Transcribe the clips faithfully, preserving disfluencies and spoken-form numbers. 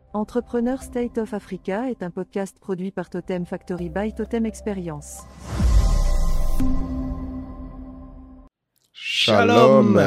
Entrepreneur State of Africa est un podcast produit par Totem Factory by Totem Experience. Shalom,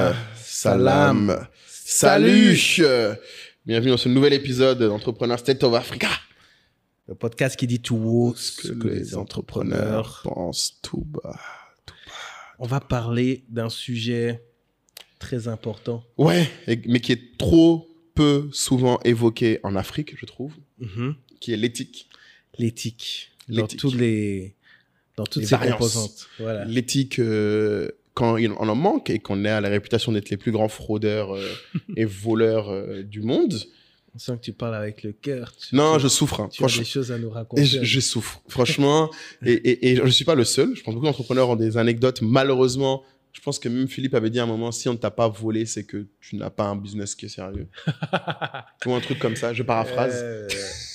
salam, salut. Bienvenue dans ce nouvel épisode d'Entrepreneur State of Africa. Le podcast qui dit tout haut ce que, que les entrepreneurs, entrepreneurs pensent tout bas, tout bas. On va parler d'un sujet très important. Ouais, mais qui est trop peu souvent évoqué en Afrique, je trouve, mm-hmm. qui est l'éthique. L'éthique. L'éthique. Dans, tous les, dans toutes les ses variances. Composantes. Voilà. L'éthique, euh, quand on en manque et qu'on a la réputation d'être les plus grands fraudeurs euh, et voleurs euh, du monde. On sent que tu parles avec le cœur. Non, tu, je souffre. Hein. Tu as des choses à nous raconter. Je, je souffre, franchement. et, et, et je ne suis pas le seul. Je pense que beaucoup d'entrepreneurs ont des anecdotes. Malheureusement, je pense que même Philippe avait dit à un moment, si on ne t'a pas volé, c'est que tu n'as pas un business qui est sérieux. Ou un truc comme ça. Je paraphrase. Euh,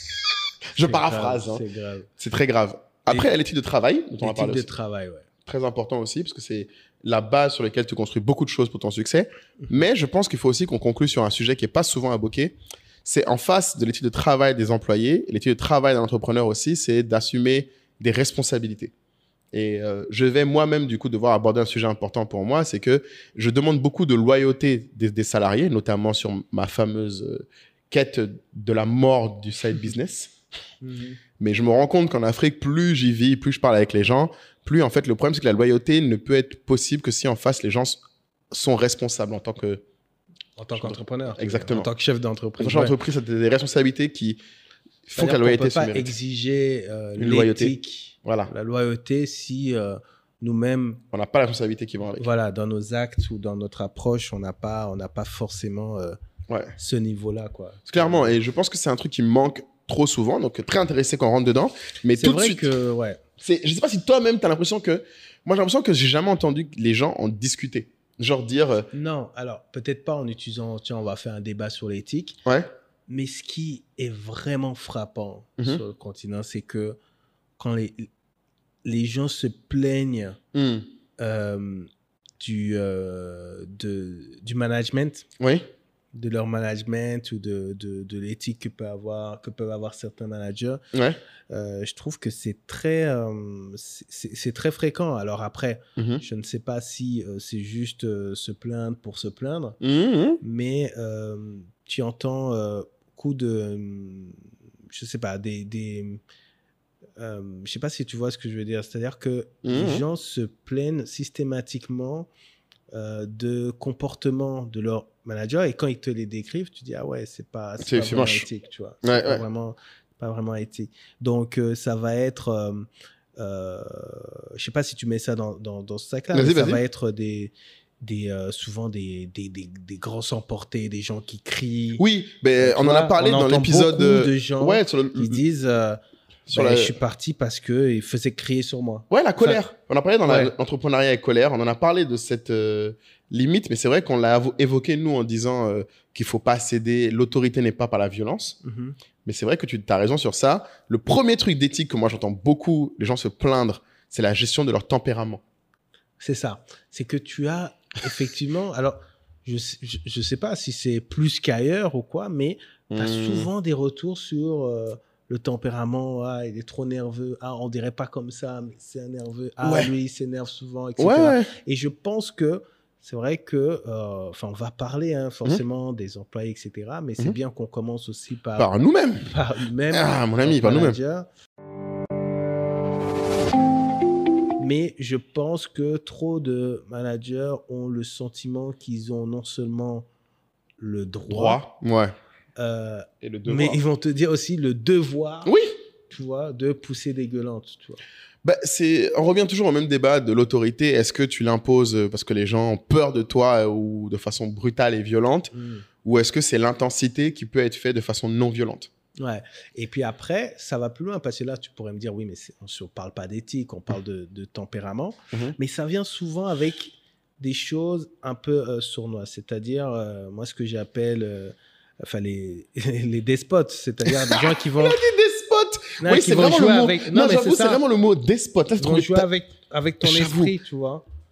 je paraphrase. Grave, hein. C'est grave. C'est très grave. Après, il y a l'éthique de travail, dont on va parler L'éthique de aussi. travail, ouais. Très important aussi, parce que c'est la base sur laquelle tu construis beaucoup de choses pour ton succès. Mais je pense qu'il faut aussi qu'on conclue sur un sujet qui n'est pas souvent évoqué. C'est en face de l'éthique de travail des employés, l'éthique de travail d'un entrepreneur aussi, c'est d'assumer des responsabilités. Et euh, je vais moi-même, du coup, devoir aborder un sujet important pour moi, c'est que je demande beaucoup de loyauté des, des salariés, notamment sur ma fameuse euh, quête de la mort du side business. Mm-hmm. Mais je me rends compte qu'en Afrique, plus j'y vis, plus je parle avec les gens, plus, en fait, le problème, c'est que la loyauté ne peut être possible que si en face, les gens sont responsables en tant que... En tant qu'entrepreneur. Exactement. En tant que chef d'entreprise. En tant que chef d'entreprise, c'est des responsabilités qui font que la loyauté se mérite. On ne peut pas exiger euh, une loyauté. Voilà. La loyauté si euh, nous-mêmes... On n'a pas la responsabilité qui va avec. Voilà, dans nos actes ou dans notre approche, on n'a pas, on n'a pas forcément euh, ouais. ce niveau-là, quoi. Clairement, et je pense que c'est un truc qui manque trop souvent, donc très intéressé qu'on rentre dedans. Mais c'est tout vrai de suite, que... Ouais. C'est, je ne sais pas si toi-même, tu as l'impression que... Moi, j'ai l'impression que j'ai jamais entendu que les gens en discuter. Genre dire... Euh... Non, alors peut-être pas en utilisant... Tiens, on va faire un débat sur l'éthique. Ouais. Mais ce qui est vraiment frappant mm-hmm. sur le continent, c'est que quand les, les gens se plaignent mm. euh, du, euh, de, du management, oui. de leur management ou de, de, de l'éthique que, peut avoir, que peuvent avoir certains managers, ouais. euh, je trouve que c'est très, euh, c'est, c'est très fréquent. Alors après, mm-hmm. je ne sais pas si euh, c'est juste euh, se plaindre pour se plaindre, mm-hmm. mais euh, tu entends euh, beaucoup de, je ne sais pas, des... des euh, je ne sais pas si tu vois ce que je veux dire. C'est-à-dire que mm-hmm. les gens se plaignent systématiquement euh, de comportement de leur manager et quand ils te les décrivent, tu dis ah ouais, c'est pas, c'est c'est, pas c'est vraiment moche. éthique, tu vois. Ouais, c'est pas, ouais. vraiment, pas vraiment éthique. Donc euh, ça va être, euh, euh, je sais pas si tu mets ça dans, dans, dans ce sac-là, vas-y, mais ça vas-y. va être des, des, euh, souvent des, des, des, des grands emportés, des gens qui crient. Oui, mais on vois, en a parlé on dans l'épisode beaucoup de gens ouais, sur le... qui disent euh, sur ben, la... je suis parti parce qu'ils faisaient crier sur moi. Ouais, la colère. Enfin, on a parlé dans ouais. la, l'entrepreneuriat et colère. On en a parlé de cette euh, limite, mais c'est vrai qu'on l'a évoqué, nous, en disant euh, qu'il ne faut pas céder. L'autorité n'est pas par la violence. Mm-hmm. Mais c'est vrai que tu as raison sur ça. Le premier truc d'éthique que moi, j'entends beaucoup les gens se plaindre, c'est la gestion de leur tempérament. C'est ça. C'est que tu as effectivement... alors, je ne sais pas si c'est plus qu'ailleurs ou quoi, mais tu as mmh. souvent des retours sur... Euh, le tempérament, ah, il est trop nerveux, ah, on dirait pas comme ça, mais c'est un nerveux, ah, ouais. lui, il s'énerve souvent, et cetera. Ouais, ouais. Et je pense que c'est vrai que, enfin, euh, on va parler hein, forcément mmh. des employés, et cetera, mais c'est mmh. bien qu'on commence aussi par... Par nous-mêmes. Par nous-mêmes. Ah, mon ami, par manager. nous-mêmes. Mais je pense que trop de managers ont le sentiment qu'ils ont non seulement le droit... Droit, ouais. Euh, et le devoir. Mais ils vont te dire aussi le devoir, oui. tu vois, de pousser des gueulantes, tu vois. Bah, c'est, on revient toujours au même débat de l'autorité. Est-ce que tu l'imposes parce que les gens ont peur de toi ou de façon brutale et violente, mm. ou est-ce que c'est l'intensité qui peut être faite de façon non violente? Ouais. Et puis après, ça va plus loin parce que là, tu pourrais me dire, oui, mais c'est, on ne parle pas d'éthique, on parle de, de tempérament, mm-hmm. mais ça vient souvent avec des choses un peu euh, sournoises. C'est-à-dire, euh, moi, ce que j'appelle... Euh, Enfin, les, les despotes, c'est-à-dire des gens qui vont... Il a dit despote. Non, oui, c'est vraiment le mot... avec... Non, non j'avoue, c'est, c'est vraiment le mot despote. Là, ils vont jouer avec, avec ton j'avoue. esprit, tu vois.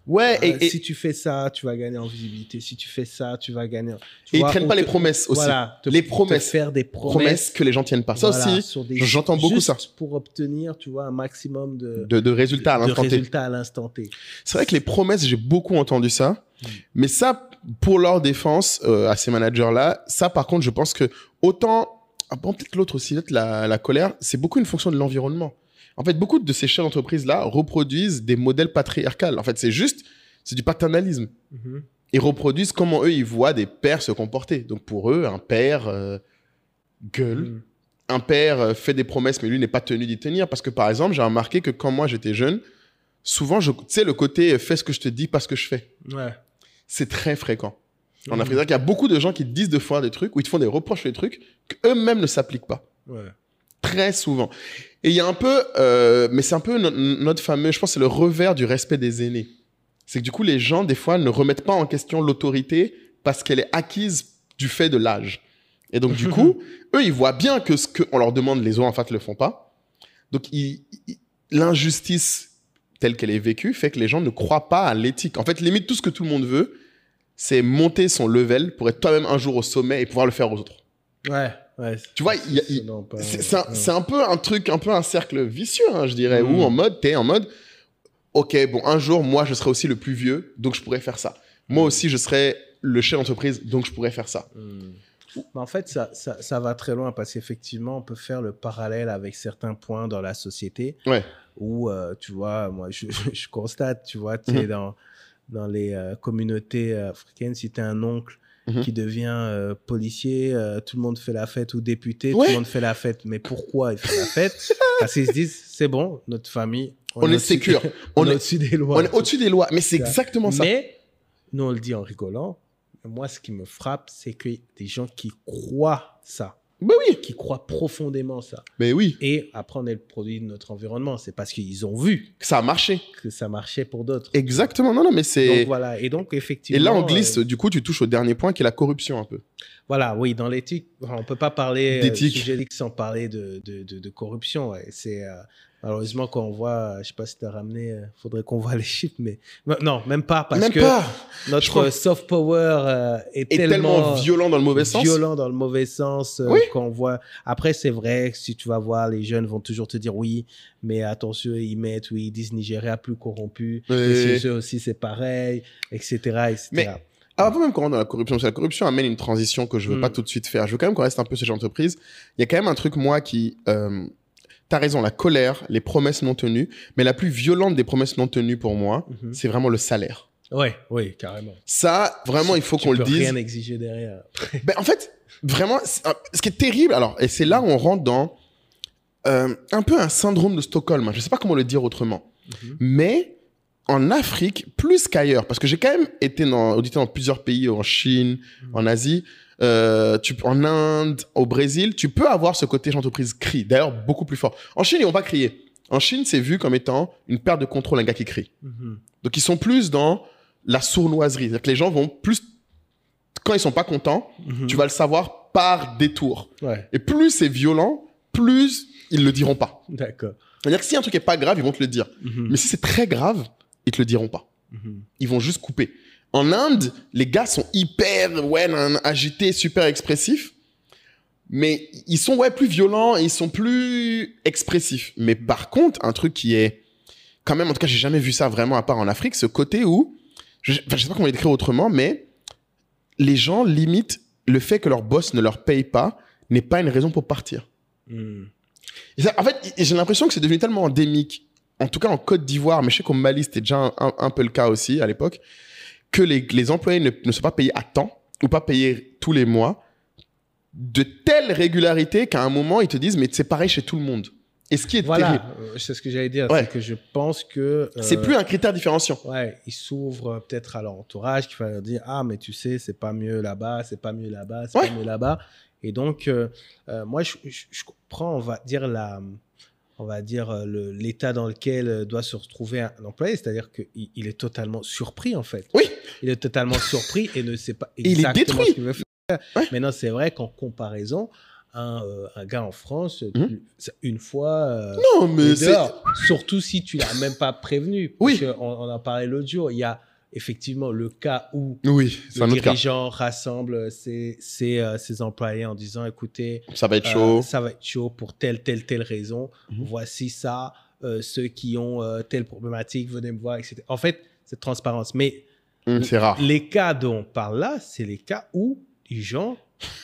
Ouais, Euh, et, et, si tu fais ça, tu vas gagner en visibilité. Si tu fais ça, tu vas gagner. Tu et vois, ils traînent on pas te- les promesses aussi. Voilà, te- les te promesses. faire des promesses, Promesses que les gens tiennent pas. Ça voilà, aussi, sur des- j'entends beaucoup juste ça. pour obtenir, tu vois, un maximum de, De, de résultats à de l'instant T. résultats à l'instant T. C'est vrai que les promesses, j'ai beaucoup entendu ça. Mm. Mais ça, pour leur défense, euh, à ces managers-là, ça, par contre, je pense que autant, ah bon, peut-être l'autre aussi, peut-être la, la colère, c'est beaucoup une fonction de l'environnement. En fait, beaucoup de ces chefs d'entreprise-là reproduisent des modèles patriarcals. En fait, c'est juste, c'est du paternalisme. Mm-hmm. Ils reproduisent comment eux, ils voient des pères se comporter. Donc, pour eux, un père euh, gueule. Mm. Un père euh, fait des promesses, mais lui n'est pas tenu d'y tenir. Parce que, par exemple, j'ai remarqué que quand moi, j'étais jeune, souvent, tu sais, le côté euh, « fais ce que je te dis, pas ce que je fais ouais. ». C'est très fréquent. Mmh. En Afrique, il y a beaucoup de gens qui te disent de faire des trucs ou ils te font des reproches sur des trucs qu'eux-mêmes ne s'appliquent pas. Ouais. Très souvent. Et il y a un peu, euh, mais c'est un peu no- notre fameux, je pense, c'est le revers du respect des aînés. C'est que du coup, les gens, des fois, ne remettent pas en question l'autorité parce qu'elle est acquise du fait de l'âge. Et donc, du coup, eux, ils voient bien que ce qu'on leur demande, les autres, en fait, ne le font pas. Donc, ils, ils, l'injustice telle qu'elle est vécue fait que les gens ne croient pas à l'éthique. En fait, limite, tout ce que tout le monde veut, c'est monter son level pour être toi-même un jour au sommet et pouvoir le faire aux autres. Ouais, ouais. Tu vois, il y a, il, non, pas, c'est, c'est, un, ouais. c'est un peu un truc, un peu un cercle vicieux, hein, je dirais, mmh. où en mode, t'es en mode, ok, bon, un jour, moi, je serai aussi le plus vieux, donc je pourrais faire ça. Moi mmh. aussi, je serai le chef d'entreprise, donc je pourrais faire ça. Mmh. Mais en fait, ça, ça, ça va très loin parce qu'effectivement, on peut faire le parallèle avec certains points dans la société ouais. où, euh, tu vois, moi, je, je constate, tu vois, tu sais, mmh. dans, dans les euh, communautés africaines, si tu es un oncle mmh. qui devient euh, policier, euh, tout le monde fait la fête, ou député, ouais. tout le monde fait la fête. Mais pourquoi il fait la fête? Parce qu'ils se disent, c'est bon, notre famille, on, on est sécure. On, on est au-dessus des lois. On est au-dessus des lois, mais c'est exactement ça. Mais, nous, on le dit en rigolant. Moi, ce qui me frappe, c'est que des gens qui croient ça. Ben oui. Qui croient profondément ça. Ben oui. Et après, on est le produit de notre environnement. C'est parce qu'ils ont vu que ça a marché. Que ça marchait pour d'autres. Exactement. Non, non, mais c'est... Donc, voilà. Et donc, effectivement... Et là, on glisse. Euh... Du coup, tu touches au dernier point qui est la corruption un peu. Voilà, oui. Dans l'éthique, on ne peut pas parler d'éthique euh, sujet sans parler de, de, de, de corruption. Ouais. C'est... Euh... Malheureusement, quand on voit, je ne sais pas si tu as ramené, il faudrait qu'on voit les chiffres, mais non, même pas, parce même que pas. notre crois... soft power euh, est, est tellement, tellement violent dans le mauvais sens. Violent dans le mauvais sens. Euh, oui. Quand on voit... Après, c'est vrai que si tu vas voir, les jeunes vont toujours te dire oui, mais attention, ils mettent, oui, ils disent Nigeria plus corrompu, oui. Et chez eux aussi, c'est pareil, et cetera, et cetera. Mais... avant même qu'on rentre dans la corruption, parce que la corruption amène une transition que je ne veux mm. pas tout de suite faire. Je veux quand même qu'on reste un peu sur l'entreprise. Il y a quand même un truc, moi, qui... Euh, t'as raison, la colère, les promesses non tenues. Mais la plus violente des promesses non tenues pour moi, mm-hmm. c'est vraiment le salaire. Ouais, oui, carrément. Ça, vraiment, il faut tu qu'on le dise. Tu peux rien exiger derrière. ben, en fait, vraiment, ce qui est terrible, alors, et c'est là où on rentre dans euh, un peu un syndrome de Stockholm. Je ne sais pas comment le dire autrement. Mm-hmm. Mais en Afrique, plus qu'ailleurs, parce que j'ai quand même été dans, audité dans plusieurs pays, en Chine, mm-hmm. en Asie, Euh, tu, en Inde, au Brésil, tu peux avoir ce côté d'entreprise crie. D'ailleurs, beaucoup plus fort. En Chine, ils vont pas crier. En Chine, c'est vu comme étant une perte de contrôle, un gars qui crie. Mm-hmm. Donc, ils sont plus dans la sournoiserie. C'est-à-dire que les gens vont plus... Quand ils sont pas contents, mm-hmm. tu vas le savoir par détour. Ouais. Et plus c'est violent, plus ils le diront pas. D'accord. C'est-à-dire que si un truc est pas grave, ils vont te le dire. Mm-hmm. Mais si c'est très grave, ils te le diront pas. Mm-hmm. Ils vont juste couper. En Inde, les gars sont hyper ouais, agités, super expressifs. Mais ils sont ouais, plus violents et ils sont plus expressifs. Mais par contre, un truc qui est... Quand même, en tout cas, j'ai jamais vu ça vraiment à part en Afrique. Ce côté où... Je ne sais pas comment le décrire autrement, mais les gens limitent le fait que leur boss ne leur paye pas n'est pas une raison pour partir. Mm. Ça, en fait, j'ai l'impression que c'est devenu tellement endémique. En tout cas, en Côte d'Ivoire, mais je sais qu'au Mali, c'était déjà un, un, un peu le cas aussi à l'époque, que les, les employés ne, ne sont pas payés à temps ou pas payés tous les mois de telle régularité qu'à un moment, ils te disent « mais c'est pareil chez tout le monde ». Et ce qui est voilà, terrible. Voilà, c'est ce que j'allais dire, ouais. c'est que je pense que... Euh, c'est plus un critère différenciant. Ouais, ils s'ouvrent peut-être à leur entourage, qui va leur dire « ah, mais tu sais, c'est pas mieux là-bas, c'est pas mieux là-bas, c'est ouais. pas mieux là-bas ». Et donc, euh, euh, moi, je, je, je comprends, on va dire, la... on va dire, le, l'état dans lequel doit se retrouver un, un employé, c'est-à-dire qu'il il est totalement surpris, en fait. Oui. Il est totalement surpris et ne sait pas exactement il est détruit. ce qu'il veut faire. Ouais. Maintenant, c'est vrai qu'en comparaison, un, euh, un gars en France, Mmh. tu- une fois, euh, Non, mais il c'est... dehors. Surtout si tu l'as même pas prévenu. Parce Oui. que on, on en parlait l'autre jour. Il y a effectivement le cas où Oui, c'est le un autre cas. dirigeant rassemble ses, ses, euh, ses employés en disant, écoutez, Ça va être euh, chaud. ça va être chaud pour telle, telle, telle raison. Mhm. Voici ça. Euh, ceux qui ont euh, telle problématique, venez me voir, et cetera. En fait, cette transparence. Mais Hum, c'est rare. les cas dont on parle là, c'est les cas où les gens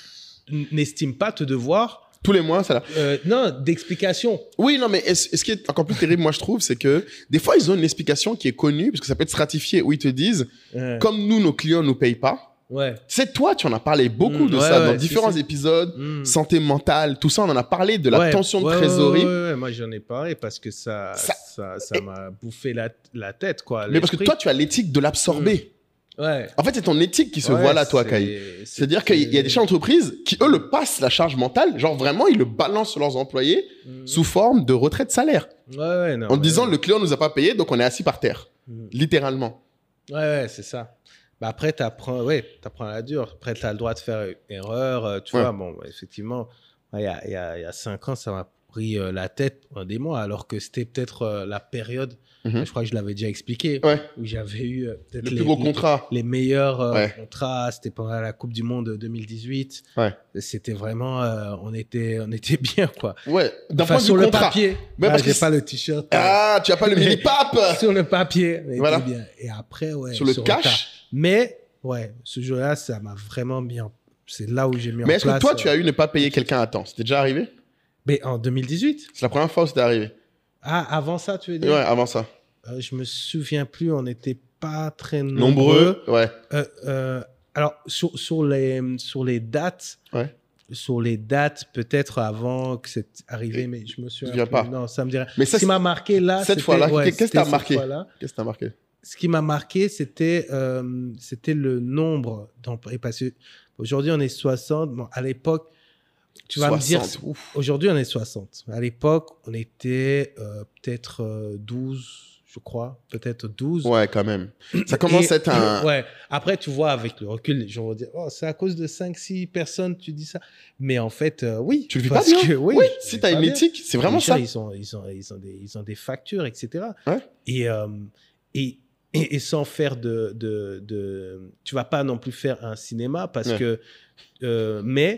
n- n'estiment pas te devoir Tous les mois, ça là. euh, non, d'explication. Oui, non, mais est-ce, ce qui est encore plus terrible, moi, je trouve, c'est que des fois, ils ont une explication qui est connue, parce que ça peut être stratifié, où ils te disent, Euh, comme nous, nos clients nous payent pas. ouais. C'est toi, tu en as parlé beaucoup Mmh, de ouais, ça ouais, dans si, différents si. épisodes. Mm. Santé mentale, tout ça, on en a parlé de la Ouais, tension de ouais, trésorerie. ouais, ouais, ouais. Moi, j'en ai parlé parce que ça, Ça- ça, ça m'a bouffé la, la tête, quoi. Mais parce que l'esprit. toi, tu as l'éthique de l'absorber. Ouais. En fait, c'est ton éthique qui se Ouais, voit là, toi, c'est- Kai. c'est- C'est-à-dire qu'il y a des chefs d'entreprise qui, eux, le passent la charge mentale. Genre, vraiment, ils le balancent sur leurs employés Mm. sous forme de retrait de salaire. Ouais, ouais, non, En ouais, disant, ouais. le client nous a pas payé, donc on est assis par terre. Mm. Littéralement. Ouais, ouais, c'est ça. Bah après, tu apprends, ouais, à la dure. Après, tu as le droit de faire une erreur. euh, Tu Ouais. vois, bon, effectivement, il y, a, il y, a, il y a cinq ans, ça m'a pris euh, la tête pendant des mois, alors que c'était peut-être euh, la période, Mhm. je crois que je l'avais déjà expliqué, Ouais. où j'avais eu euh, peut-être Le les, plus gros les- contrat. les meilleurs euh, Ouais. contrats. C'était pendant la Coupe du Monde deux mille dix-huit. Ouais. C'était vraiment, euh, on, était, on était bien, quoi. Ouais. D'un Enfin, point de sur vue le contrat. papier. Mais Ah, parce que j'ai c'est- pas le t-shirt. euh, Ah, tu as pas le Mais- mini-pape. sur le papier, on était Voilà. bien. Et après, ouais. Sur le tas. cash. Mais, ouais, ce jour-là, ça m'a vraiment mis en... C'est là où j'ai mis Mais en est-ce que place... toi, tu euh, as eu ne pas payer quelqu'un à temps? C'était déjà arrivé? Mais en deux mille dix-huit? C'est la première fois où c'était arrivé. Ah, avant ça, tu veux Ouais, dire? avant ça. Euh, je me souviens plus, on n'était pas très nombreux. Nombreux. Ouais. Euh, euh, alors, sur, sur, les, sur les dates... Ouais. Sur les dates, peut-être avant que c'est arrivé, Et- mais je me souviens souviens plus. pas. Non, ça me dirait... Mais ça, Ce qui m'a marqué là... cette c'était- fois-là, ouais, qu'est-ce qui c'était t'a cette marqué? fois-là. Qu'est-ce que t'as marqué? Ce qui m'a marqué, c'était euh, c'était le nombre d'employés. Parce qu'aujourd'hui, on est soixante. Bon, à l'époque, tu vas me dire, soixante, ouf. aujourd'hui, on est soixante. À l'époque, on était euh, peut-être euh, douze, je crois. Peut-être douze. Ouais, quand même. Ça commence Et- à être un... Ouais. Après, tu vois, avec le recul, les gens vont dire, oh, c'est à cause de cinq six personnes, tu dis ça. Mais en fait, euh, oui. Tu le vis pas parce bien. que, oui, Oui, je si le t'as vis une pas bien. éthique, c'est vraiment Les gens, ça. Ils ont, ils, ont, ils, ont des, ils ont des factures, et cetera. Ouais. Et, euh, et, et, et sans faire de, de, de... Tu vas pas non plus faire un cinéma parce Ouais. que... euh, mais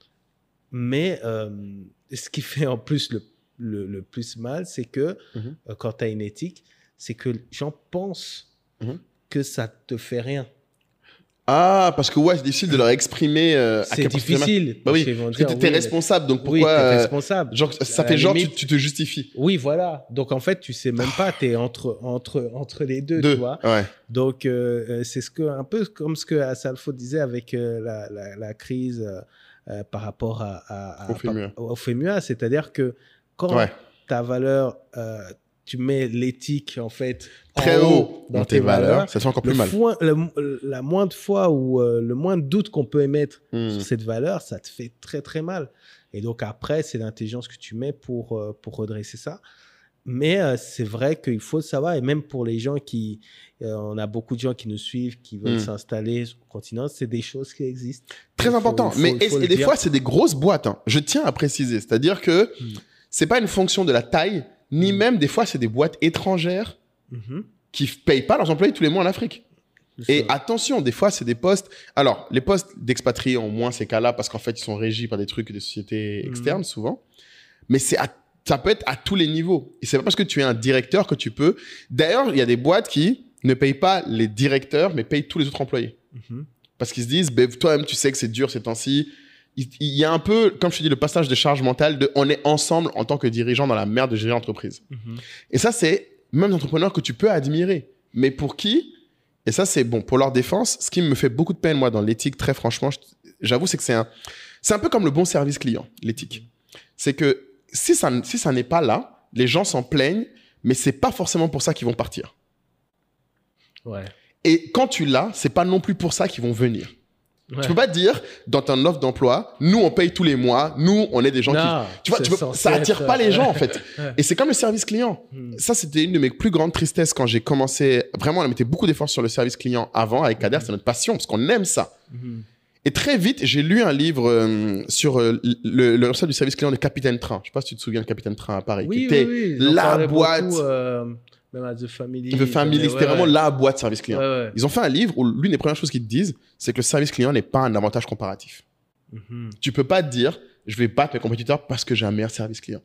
mais euh, ce qui fait en plus le, le, le plus mal, c'est que Mhm. euh, quand tu as une éthique, c'est que les gens pensent Mhm. que ça te fait rien. Ah, parce que ouais, c'est difficile de leur exprimer... euh, à C'est quel point c'est mal. difficile. Bah parce oui, qu'ils vont parce que dire, t'es oui, mais- responsable, donc Oui, pourquoi... t'es euh, responsable. Genre, ça À fait la genre, limite- tu, tu te justifies. Oui, voilà. Donc, en fait, tu sais même pas, tu es entre, entre, entre les deux, Deux. tu vois. Ouais. Donc, euh, euh, c'est ce que, un peu comme ce que Assalfo disait avec euh, la, la, la crise euh, euh, par rapport à, à, à- Au FEMUA. par- au FEMUA. C'est-à-dire que quand Ouais. ta valeur, euh, tu mets l'éthique, en fait, en Très haut dans tes valeurs, ça te fait encore le plus mal. foin- le- la moindre fois ou euh, le moindre doute qu'on peut émettre Hmm. sur cette valeur, ça te fait très, très mal. Et donc, après, c'est l'intelligence que tu mets pour, euh, pour redresser ça. Mais euh, c'est vrai qu'il faut le savoir, et même pour les gens qui... euh, on a beaucoup de gens qui nous suivent, qui veulent Mm. s'installer sur le continent. C'est des choses qui existent. Très Il faut- important. il faut- Mais il et, faut et le des dire. fois, c'est des grosses boîtes. hein. Je tiens à préciser. C'est-à-dire que Mm. c'est pas une fonction de la taille, ni Mm. même des fois, c'est des boîtes étrangères Mhm. qui f- payent pas leurs employés tous les mois en Afrique. Et Ça- attention, des fois, c'est des postes. Alors, les postes d'expatriés ont moins ces cas-là parce qu'en fait, ils sont régis par des trucs des sociétés Mhm. externes souvent. Mais c'est à- ça peut être à tous les niveaux. Et c'est pas parce que tu es un directeur que tu peux. D'ailleurs, il y a des boîtes qui ne payent pas les directeurs, mais payent tous les autres employés. Mhm. Parce qu'ils se disent, ben, toi-même, tu sais que c'est dur ces temps-ci. Il, il y a un peu, comme je te dis, le passage de charge mentale de on est ensemble en tant que dirigeant dans la merde de gérer l'entreprise. Mhm. Et ça, c'est même entrepreneurs que tu peux admirer. Mais pour qui? Et ça, c'est bon, pour leur défense, ce qui me fait beaucoup de peine, moi, dans l'éthique, très franchement, je- j'avoue, c'est que c'est un, c'est un peu comme le bon service client, l'éthique. C'est que si ça, n- si ça n'est pas là, les gens s'en plaignent, mais c'est pas forcément pour ça qu'ils vont partir. Ouais. Et quand tu l'as, c'est pas non plus pour ça qu'ils vont venir. Ouais. Tu peux pas te dire, dans ton offre d'emploi, nous, on paye tous les mois, nous, on est des gens Non, qui... Tu vois, c'est tu peux- censé ça attire être- pas les gens, en fait. Ouais. Et c'est comme le service client. Mhm. Ça, c'était une de mes plus grandes tristesses quand j'ai commencé. Vraiment, on mettait beaucoup d'efforts sur le service client avant avec Kader, c'est notre passion, parce qu'on aime ça. Mhm. Et très vite, j'ai lu un livre euh, sur euh, le, le concept du service client de Capitaine Train. Je sais pas si tu te souviens de Capitaine Train à Paris, Oui, qui était oui, oui. la boîte. Beaucoup, euh, même à The Family. The Family, ouais, c'était ouais, vraiment ouais. la boîte service client. Ouais, ouais. Ils ont fait un livre où l'une des premières choses qu'ils te disent, c'est que le service client n'est pas un avantage comparatif. Mhm. Tu peux pas te dire, je vais battre mes compétiteurs parce que j'ai un meilleur service client.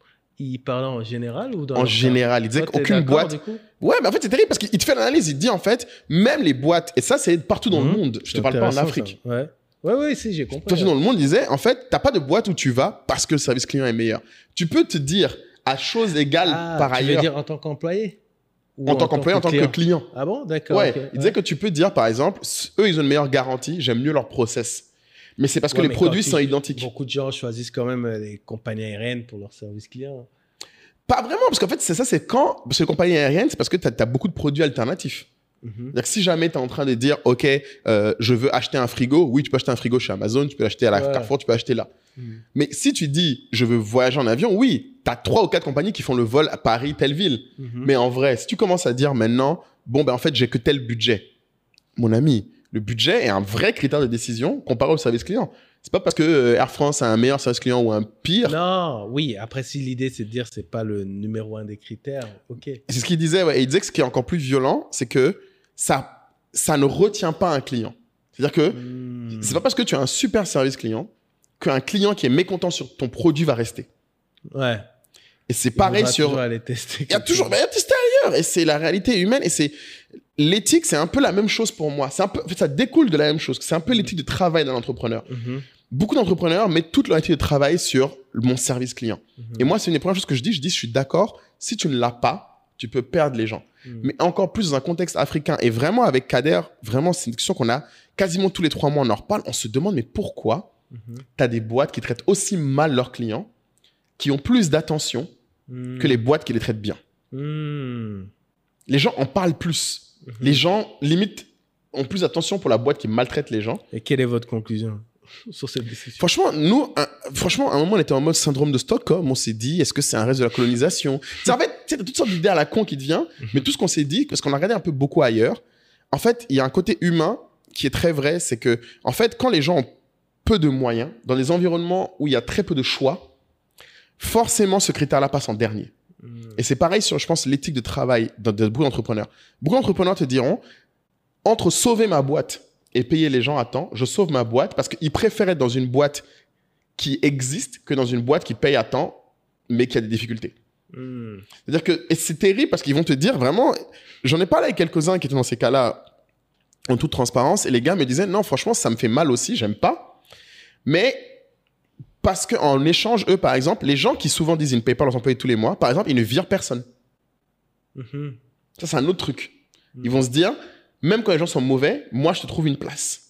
Il parlait en général ou dans En leur général, il disait Toi, t'es qu'aucune d'accord, boîte. du coup Ouais, mais en fait, c'est terrible parce qu'il te fait l'analyse. Il te dit, en fait, même les boîtes, et ça, c'est partout dans Mhm. le monde. Je te C'est parle pas en intéressant, Afrique. ça. Ouais. Ouais, ouais, si, j'ai compris. Partout dans le monde, il disait, en fait, t'as pas de boîte où tu vas parce que le service client est meilleur. Tu peux te dire, à choses égales Ah, par tu ailleurs, veux dire en tant qu'employé Ou en tant qu'employé, en tant que client. Ah bon, d'accord. Ouais, ok, il disait ouais. que tu peux dire, par exemple, eux, ils ont une meilleure garantie, j'aime mieux leur process. Mais c'est parce que Ouais, les mais produits quand tu- sont identiques. Beaucoup de gens choisissent quand même euh, les compagnies aériennes pour leur service client. Pas vraiment, parce qu'en fait, c'est ça, c'est quand. Parce que les compagnies aériennes, c'est parce que tu as beaucoup de produits alternatifs. Mhm. C'est-à-dire que si jamais tu es en train de dire, OK, euh, je veux acheter un frigo, oui, tu peux acheter un frigo chez Amazon, tu peux l'acheter à la Ouais. Carrefour, tu peux acheter là. Mhm. Mais si tu dis, je veux voyager en avion, oui, tu as trois ou quatre compagnies qui font le vol à Paris, telle ville. Mhm. Mais en vrai, si tu commences à dire maintenant, bon, ben en fait, j'ai que tel budget. Mon ami, le budget est un vrai critère de décision comparé au service client. C'est pas parce que euh, Air France a un meilleur service client ou un pire. Non, oui. Après, si l'idée, c'est de dire c'est pas le numéro un des critères, ok. C'est ce qu'il disait, ouais. Et il disait que ce qui est encore plus violent, c'est que ça, ça ne retient pas un client. C'est-à-dire que Hmm. c'est pas parce que tu as un super service client qu'un client qui est mécontent sur ton produit va rester. Ouais. Et c'est Il pareil faudra sur. toujours aller tester. Il y a toujours, mais il y a testé ailleurs. Et c'est la réalité humaine. Et c'est l'éthique, c'est un peu la même chose pour moi. C'est un peu, en fait, ça découle de la même chose. C'est un peu l'éthique de travail d'un entrepreneur. Mhm. Beaucoup d'entrepreneurs mettent toute leur éthique de travail sur mon service client. Mhm. Et moi, c'est une des premières choses que je dis. Je dis, je suis d'accord. Si tu ne l'as pas, tu peux perdre les gens. Mhm. Mais encore plus dans un contexte africain. Et vraiment, avec Kader, vraiment, c'est une discussion qu'on a quasiment tous les trois mois. On en reparle. On se demande, mais pourquoi Mhm. tu as des boîtes qui traitent aussi mal leurs clients, qui ont plus d'attention Mhm. que les boîtes qui les traitent bien? Mhm. Les gens en parlent plus. Mhm. Les gens, limite, ont plus d'attention pour la boîte qui maltraite les gens. Et quelle est votre conclusion sur cette discussion? Franchement, nous, un- franchement, à un moment, on était en mode syndrome de Stockholm. On s'est dit, est-ce que c'est un reste de la colonisation? C'est en fait, tu sais, t'as toutes sortes d'idées à la con qui te viennent, mais tout ce qu'on s'est dit, parce qu'on a regardé un peu beaucoup ailleurs, en fait, il y a un côté humain qui est très vrai, c'est que, en fait, quand les gens ont peu de moyens, dans des environnements où il y a très peu de choix, forcément, ce critère-là passe en dernier. Mhm. Et c'est pareil sur, je pense, l'éthique de travail de, de beaucoup d'entrepreneurs. Beaucoup d'entrepreneurs te diront, entre sauver ma boîte et payer les gens à temps, je sauve ma boîte parce qu'ils préfèrent être dans une boîte qui existe que dans une boîte qui paye à temps, mais qui a des difficultés. Mhm. C'est-à-dire que, et c'est terrible parce qu'ils vont te dire vraiment, j'en ai parlé avec quelques-uns qui étaient dans ces cas-là en toute transparence, et les gars me disaient, non, franchement, ça me fait mal aussi, j'aime pas. Mais parce qu'en échange, eux, par exemple, les gens qui souvent disent ils ne payent pas leurs employés tous les mois, par exemple, ils ne virent personne. Mhm. Ça, c'est un autre truc. Ils vont se dire, même quand les gens sont mauvais, moi, je te trouve une place.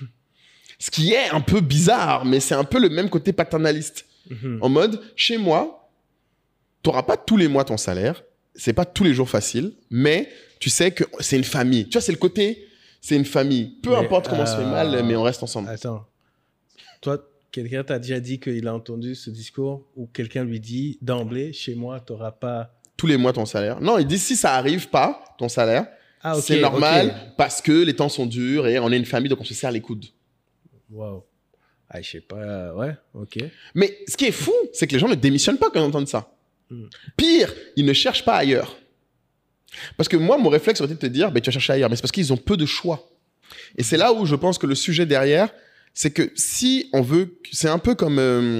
Ce qui est un peu bizarre, mais c'est un peu le même côté paternaliste. Mhm. En mode, chez moi, tu n'auras pas tous les mois ton salaire, c'est pas tous les jours facile, mais tu sais que c'est une famille. Tu vois, c'est le côté, c'est une famille. Peu Mais, importe comment on se fait euh, mal, mais on reste ensemble. Attends. Toi, quelqu'un t'a déjà dit qu'il a entendu ce discours ou quelqu'un lui dit d'emblée, chez moi, tu n'auras pas. Tous les mois ton salaire. Non, il dit si ça arrive pas, ton salaire, Ah, ok. c'est normal ok. parce que les temps sont durs et on est une famille, donc on se serre les coudes. Waouh. Ah, je sais pas. Ouais, ok. Mais ce qui est fou, c'est que les gens ne démissionnent pas quand ils entendent ça. Mm. Pire, ils ne cherchent pas ailleurs. Parce que moi, mon réflexe aurait été de te dire, bah, tu vas chercher ailleurs. Mais c'est parce qu'ils ont peu de choix. Et c'est là où je pense que le sujet derrière, c'est que si on veut, c'est un peu comme, euh,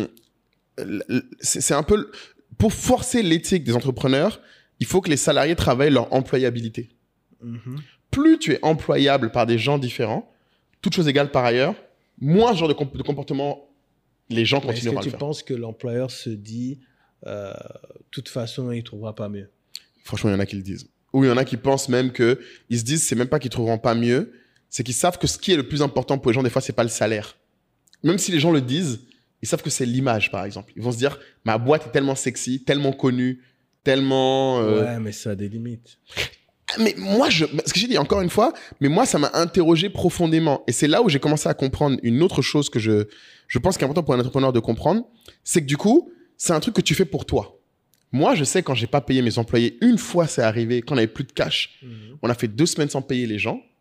c'est c'est un peu, pour forcer l'éthique des entrepreneurs, il faut que les salariés travaillent leur employabilité. Mhm. Plus tu es employable par des gens différents, toutes choses égales par ailleurs, moins ce genre de, comp- de comportement les gens Mais Est-ce continueront que à tu le faire. penses que l'employeur se dit, euh, de toute façon, il ne trouvera pas mieux? Franchement, il y en a qui le disent. Ou il y en a qui pensent même que ils se disent, c'est même pas qu'ils trouveront pas mieux, c'est qu'ils savent que ce qui est le plus important pour les gens, des fois, c'est pas le salaire. Même si les gens le disent, ils savent que c'est l'image, par exemple. Ils vont se dire, ma boîte est tellement sexy, tellement connue, tellement. euh, Ouais, mais ça a des limites. Mais moi, je, ce que j'ai dit encore une fois, mais moi, ça m'a interrogé profondément. Et c'est là où j'ai commencé à comprendre une autre chose que je, je pense qu'il est important pour un entrepreneur de comprendre, c'est que du coup, c'est un truc que tu fais pour toi. Moi, je sais quand j'ai pas payé mes employés, une fois c'est arrivé, quand on avait plus de cash, Mhm. on a fait deux semaines sans payer les gens.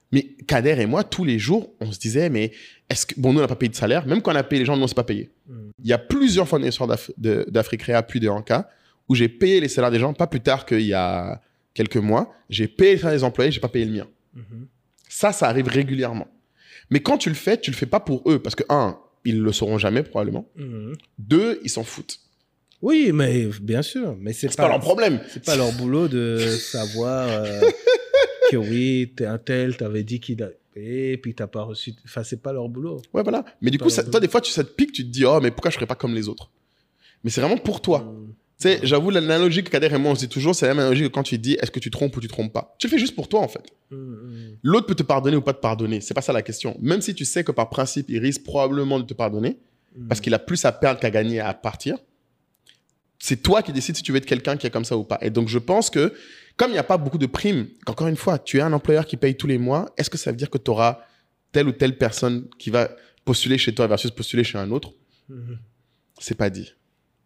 Mais Kader et moi, tous les jours, on se disait, mais est-ce que... Bon, nous, on n'a pas payé de salaire. Même quand on a payé les gens, nous, on ne s'est pas payé. Mm. Il y a plusieurs fournisseurs d'Af... de... d'Afrique Réa, puis de Anka, où j'ai payé les salaires des gens, pas plus tard qu'il y a quelques mois. J'ai payé les salaires des employés, je n'ai pas payé le mien. Mm-hmm. Ça, ça arrive régulièrement. Mais quand tu le fais, tu ne le fais pas pour eux. Parce que, un, ils ne le sauront jamais, probablement. Mm-hmm. Deux, ils s'en foutent. Oui, mais bien sûr. Mais c'est, c'est pas, pas leur problème. C'est pas leur boulot de savoir euh, que oui, t'es un tel, t'avais dit qu'il a payé, puis t'as pas reçu. Enfin, c'est pas leur boulot. Ouais, voilà. Mais du coup, ça, toi, des fois, tu, ça te pique, tu te dis, oh, mais pourquoi je ferais pas comme les autres? Mais c'est vraiment pour toi. Mmh. Tu sais, j'avoue, l'analogie que Kader et moi, on se dit toujours, c'est la même analogie que quand tu dis, est-ce que tu trompes ou tu trompes pas? Tu le fais juste pour toi, en fait. Mmh. L'autre peut te pardonner ou pas te pardonner. C'est pas ça la question. Même si tu sais que par principe, il risque probablement de te pardonner, mmh. parce qu'il a plus à perdre qu'à gagner à partir. C'est toi qui décides si tu veux être quelqu'un qui est comme ça ou pas. Et donc, je pense que, comme il n'y a pas beaucoup de primes, qu'encore une fois, tu es un employeur qui paye tous les mois, est-ce que ça veut dire que tu auras telle ou telle personne qui va postuler chez toi versus postuler chez un autre? Mm-hmm. C'est pas dit.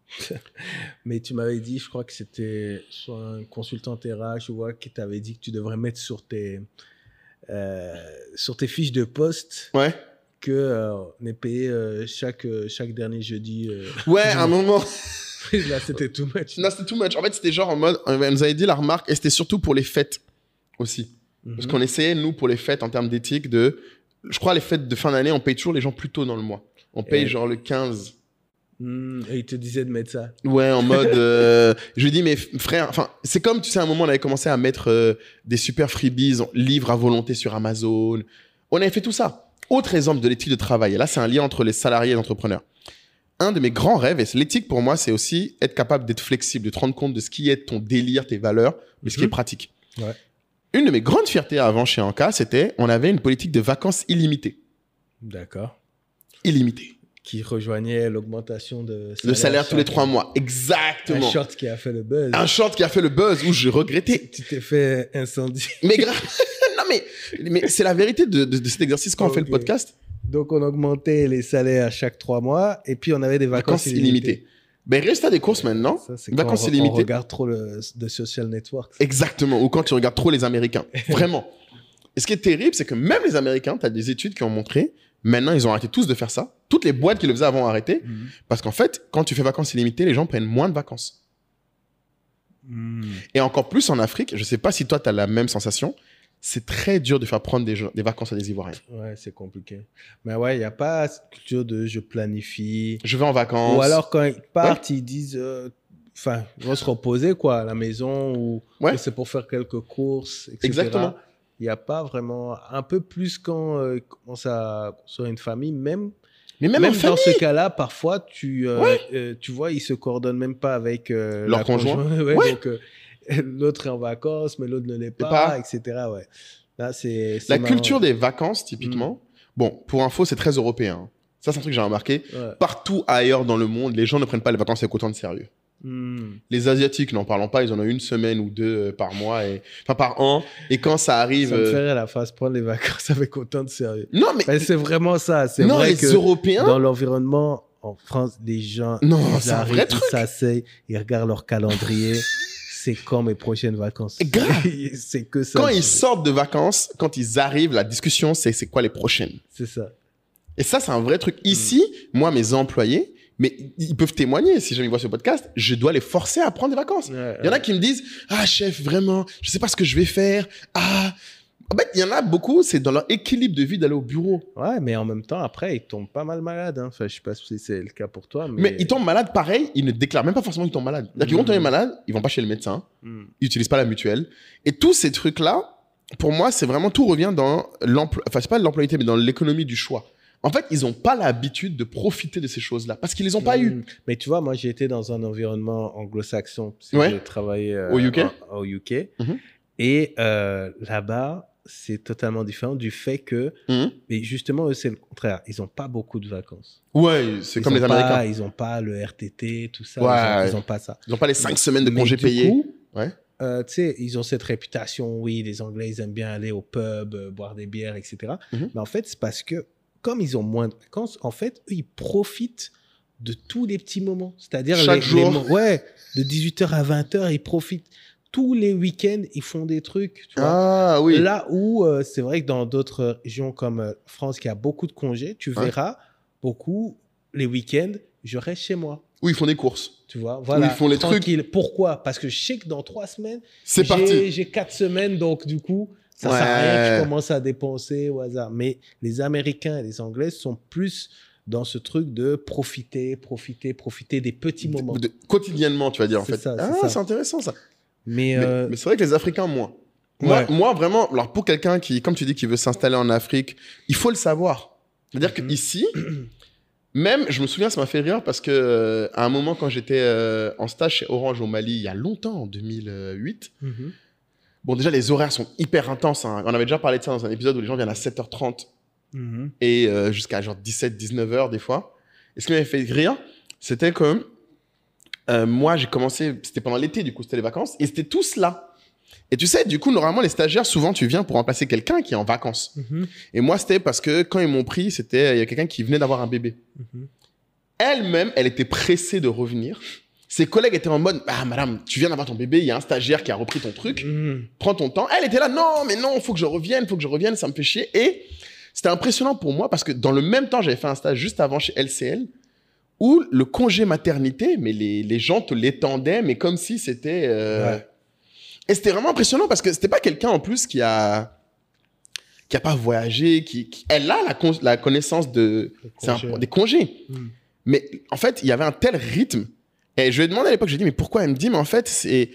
Mais tu m'avais dit, je crois que c'était soit un consultant R H ou quoi, qui t'avait dit que tu devrais mettre sur tes, euh, sur tes fiches de poste. Ouais. Que euh, on est payé euh, chaque, euh, chaque dernier jeudi. Euh, ouais, à un moment. Là, c'était too much. Non, c'était too much. En fait, c'était genre en mode, elle nous avait dit la remarque, et c'était surtout pour les fêtes aussi. Mm-hmm. Parce qu'on essayait, nous, pour les fêtes, en termes d'éthique, de, je crois, les fêtes de fin d'année, on paye toujours les gens plus tôt dans le mois. On paye et... genre le quinze. Mm, et il te disait de mettre ça. Ouais, en mode, euh, je lui dis, mais frère, enfin, c'est comme, tu sais, à un moment, on avait commencé à mettre euh, des super freebies, livres à volonté sur Amazon. On avait fait tout ça. Autre exemple de l'éthique de travail. Et là, c'est un lien entre les salariés et les entrepreneurs. Un de mes grands rêves, et l'éthique pour moi, c'est aussi être capable d'être flexible, de te rendre compte de ce qui est ton délire, tes valeurs, mais mm-hmm. ce qui est pratique. Ouais. Une de mes grandes fiertés avant chez Anka, c'était on avait une politique de vacances illimitées. D'accord. Illimitée. Qui rejoignait l'augmentation de salaire. Le salaire tous les trois mois. Exactement. Un short qui a fait le buzz. Un short qui a fait le buzz où je regrettais. Tu t'es fait incendier. Mais grave. Non, mais, mais c'est la vérité de, de, de cet exercice quand okay. on fait le podcast. Donc, on augmentait les salaires à chaque trois mois et puis on avait des vacances, vacances illimitées. illimitées. Ben, résultat des courses maintenant, ça, c'est vacances quand on, illimitées. On regarde trop le, de social network. Exactement. Ou quand tu regardes trop les Américains. Vraiment. Et ce qui est terrible, c'est que même les Américains, tu as des études qui ont montré, maintenant, ils ont arrêté tous de faire ça. Toutes les boîtes qui le faisaient avant ont arrêté. Mm-hmm. Parce qu'en fait, quand tu fais vacances illimitées, les gens prennent moins de vacances. Mm. Et encore plus en Afrique, je sais pas si toi, tu as la même sensation. C'est très dur de faire prendre des, des vacances à des Ivoiriens. Ouais, c'est compliqué. Mais ouais, il n'y a pas cette culture de je planifie. Je vais en vacances. Ou alors, quand ils partent, ouais. ils disent, enfin, euh, ils vont se reposer, quoi, à la maison, ou, ouais. ou c'est pour faire quelques courses, et cetera. Exactement. Il n'y a pas vraiment, un peu plus quand euh, commence à construire une famille, même. Mais même, même en dans famille. ce cas-là, parfois, tu, euh, ouais. euh, tu vois, ils se coordonnent même pas avec euh, leur conjoint. ouais, ouais. Donc, euh, l'autre est en vacances, mais l'autre ne l'est pas, pas, et cetera. Ouais. Là, c'est, c'est la marrant. culture des vacances, typiquement. Mm. Bon, pour info, c'est très européen. Ça, c'est un truc que j'ai remarqué. Ouais. Partout ailleurs dans le monde, les gens ne prennent pas les vacances avec autant de sérieux. Mm. Les Asiatiques, n'en parlons pas, ils en ont une semaine ou deux par mois, et... enfin par an. Et quand ça arrive. Ça me ferait la face prendre les vacances avec autant de sérieux. Non, mais. mais c'est vraiment ça. C'est non, vrai les que Européens. Dans l'environnement, en France, les gens. Non, ils c'est un arrivent, vrai truc. Ils s'asseyent, ils regardent leur calendrier. C'est quand mes prochaines vacances. Grave. C'est que ça. Quand ils sortent de vacances, quand ils arrivent, la discussion, c'est c'est quoi les prochaines. C'est ça. Et ça, c'est un vrai truc. Ici, mm. moi, mes employés, mais ils peuvent témoigner si jamais ils voient ce podcast, je dois les forcer à prendre des vacances. Ouais, il y en ouais. a qui me disent, ah, chef, vraiment, je sais pas ce que je vais faire. Ah. En fait, il y en a beaucoup, c'est dans leur équilibre de vie d'aller au bureau. Ouais, mais en même temps, après, ils tombent pas mal malades. Hein. Enfin, je sais pas si c'est le cas pour toi. Mais, mais ils tombent malades, pareil, ils ne déclarent même pas forcément qu'ils tombent malades. C'est-à-dire qu'ils vont tomber malades, ils vont pas chez le médecin, mm. ils utilisent pas la mutuelle. Et tous ces trucs-là, pour moi, c'est vraiment, tout revient dans l'emploi, enfin, c'est pas l'employabilité, mais dans l'économie du choix. En fait, ils n'ont pas l'habitude de profiter de ces choses-là parce qu'ils les ont pas mmh. eues. Mais tu vois, moi, j'ai été dans un environnement anglo-saxon. Ouais. J'ai travaillé euh, au U K. En, au U K. Mmh. Et euh, là-bas, c'est totalement différent du fait que, mmh. mais justement, eux, c'est le contraire. Ils n'ont pas beaucoup de vacances. Ouais, c'est ils comme les Américains. Pas, ils n'ont pas le R T T, tout ça. Ouais. Ils n'ont pas ça. Ils n'ont pas les cinq semaines de congés du payés. Coup, ouais. Euh, tu sais, ils ont cette réputation, oui, les Anglais, ils aiment bien aller au pub, euh, boire des bières, et cetera. Mmh. Mais en fait, c'est parce que, comme ils ont moins de vacances, en fait, eux, ils profitent de tous les petits moments. C'est-à-dire, chaque les, jour. Les, ouais, de dix-huit heures à vingt heures, ils profitent. tous les week-ends, ils font des trucs. Tu vois. Ah oui. Là où euh, c'est vrai que dans d'autres régions comme euh, France, qui a beaucoup de congés, tu Ouais. verras beaucoup les week-ends, je reste chez moi. Où ils font des courses. Tu vois, voilà. Où ils font les tranquille. Pourquoi? Parce que je sais que dans trois semaines, C'est j'ai, parti. j'ai quatre semaines, donc du coup, ça Ouais. sert à rien que je commence à dépenser au hasard. Mais les Américains et les Anglais sont plus dans ce truc de profiter, profiter, profiter des petits moments. De- quotidiennement, tu vas dire, en C'est fait. ça, c'est ah, ça. c'est intéressant, ça. Mais, Mais, euh, mais c'est vrai que les Africains, moins. Moi, Ouais. moi, vraiment, alors pour quelqu'un qui, comme tu dis, qui veut s'installer en Afrique, il faut le savoir. C'est-à-dire Mhm. qu'ici, même, je me souviens, ça m'a fait rire parce que euh, à un moment, quand j'étais euh, en stage chez Orange au Mali, il y a longtemps, en deux mille huit, mhm. bon, déjà, les horaires sont hyper intenses. Hein. On avait déjà parlé de ça dans un épisode où les gens viennent à sept heures trente Mhm. et euh, jusqu'à genre dix-sept, dix-neuf heures des fois. Et ce qui m'avait fait rire, c'était que euh, moi, j'ai commencé, c'était pendant l'été, du coup, c'était les vacances, et c'était tous là. Et tu sais, du coup, normalement, les stagiaires, souvent, tu viens pour remplacer quelqu'un qui est en vacances. Mhm. Et moi, c'était parce que quand ils m'ont pris, c'était, il y a quelqu'un qui venait d'avoir un bébé. Mhm. Elle-même, elle était pressée de revenir. Ses collègues étaient en mode, ah, madame, tu viens d'avoir ton bébé, il y a un stagiaire qui a repris ton truc, Mhm. prends ton temps. Elle était là, non, mais non, faut que je revienne, faut que je revienne, ça me fait chier. Et c'était impressionnant pour moi parce que dans le même temps, j'avais fait un stage juste avant chez L C L où le congé maternité, mais les, les gens te l'étendaient, mais comme si c'était... euh, Ouais. Et c'était vraiment impressionnant parce que c'était pas quelqu'un en plus qui a qui a pas voyagé, qui, qui- elle a la, con- la connaissance de Les c'est un- congés. des congés. Mhm. Mais en fait, il y avait un tel rythme. Et je lui ai demandé à l'époque, je lui ai dit, mais pourquoi? Elle me dit, mais en fait, c'est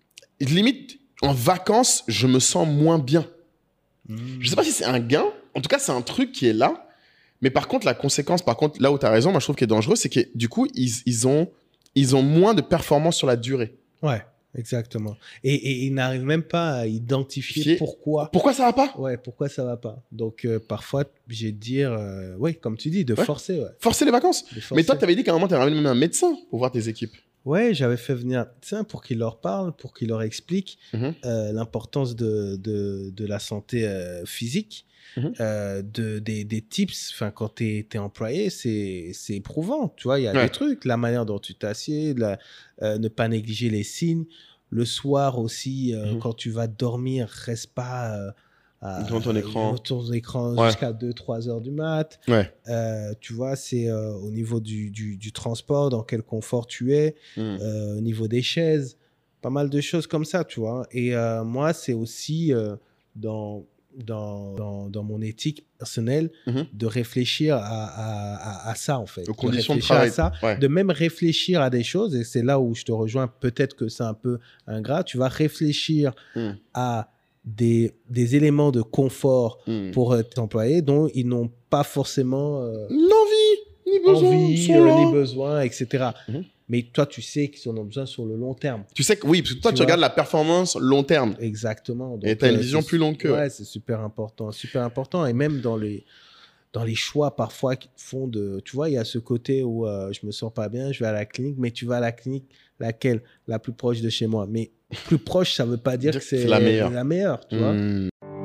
limite en vacances, je me sens moins bien. Mhm. Je sais pas si c'est un gain. En tout cas, c'est un truc qui est là. Mais par contre, la conséquence, par contre, là où tu as raison, moi je trouve qu'il est dangereux, c'est que du coup, ils, ils, ont, ils ont moins de performance sur la durée. Ouais, exactement. Et, et ils n'arrivent même pas à identifier Fier- pourquoi. Pourquoi ça va pas? Ouais, pourquoi ça va pas. Donc, euh, parfois, j'ai de dire, euh, oui, comme tu dis, de Ouais. forcer. Ouais, Forcer les vacances. de forcer. Mais toi, tu avais dit qu'à un moment, tu avais ramené même un médecin pour voir tes équipes. Ouais, j'avais fait venir un médecin pour qu'il leur parle, pour qu'il leur explique Mhm. euh, l'importance de, de, de la santé euh, physique, Mhm. euh, de, des, des tips. Enfin, quand tu es employé, c'est c'est éprouvant. Tu vois, il y a Ouais. des trucs, la manière dont tu t'assieds, la- euh, ne pas négliger les signes. Le soir aussi, euh, Mhm. quand tu vas dormir, reste pas euh, à- Devant ton écran. devant ton écran Ouais. jusqu'à deux trois heures du mat. Ouais. Euh, tu vois, c'est euh, au niveau du, du, du transport, dans quel confort tu es, Mhm. euh, au niveau des chaises, pas mal de choses comme ça, tu vois. Et euh, moi, c'est aussi euh, dans, dans, dans, dans mon éthique personnelle Mhm. de réfléchir à, à, à, à ça, en fait. Aux conditions de réfléchir travail. à ça, Ouais. de même réfléchir à des choses, et c'est là où je te rejoins, peut-être que c'est un peu ingrat, tu vas réfléchir Mhm. à des, des éléments de confort Mhm. pour euh, tes employés dont ils n'ont pas forcément euh, L'envie, ni besoin, envie, ils sont euh, là. ni besoin, et cetera. Mhm. Mais toi, tu sais qu'ils en ont besoin sur le long terme. Tu sais que oui, parce que toi, Tu tu, vois. regardes la performance long terme. Exactement. Et Donc, t'as une euh, vision c'est- plus longue qu'eux. Ouais, c'est super important, super important. Et même dans les, dans les choix parfois qui te font de... Tu vois, il y a ce côté où euh, je me sens pas bien, je vais à la clinique, mais tu vas à la clinique, laquelle? La plus proche de chez moi. Mais plus proche, ça veut pas dire Dire que que c'est c'est la meilleure. la meilleure, tu vois. Hmm.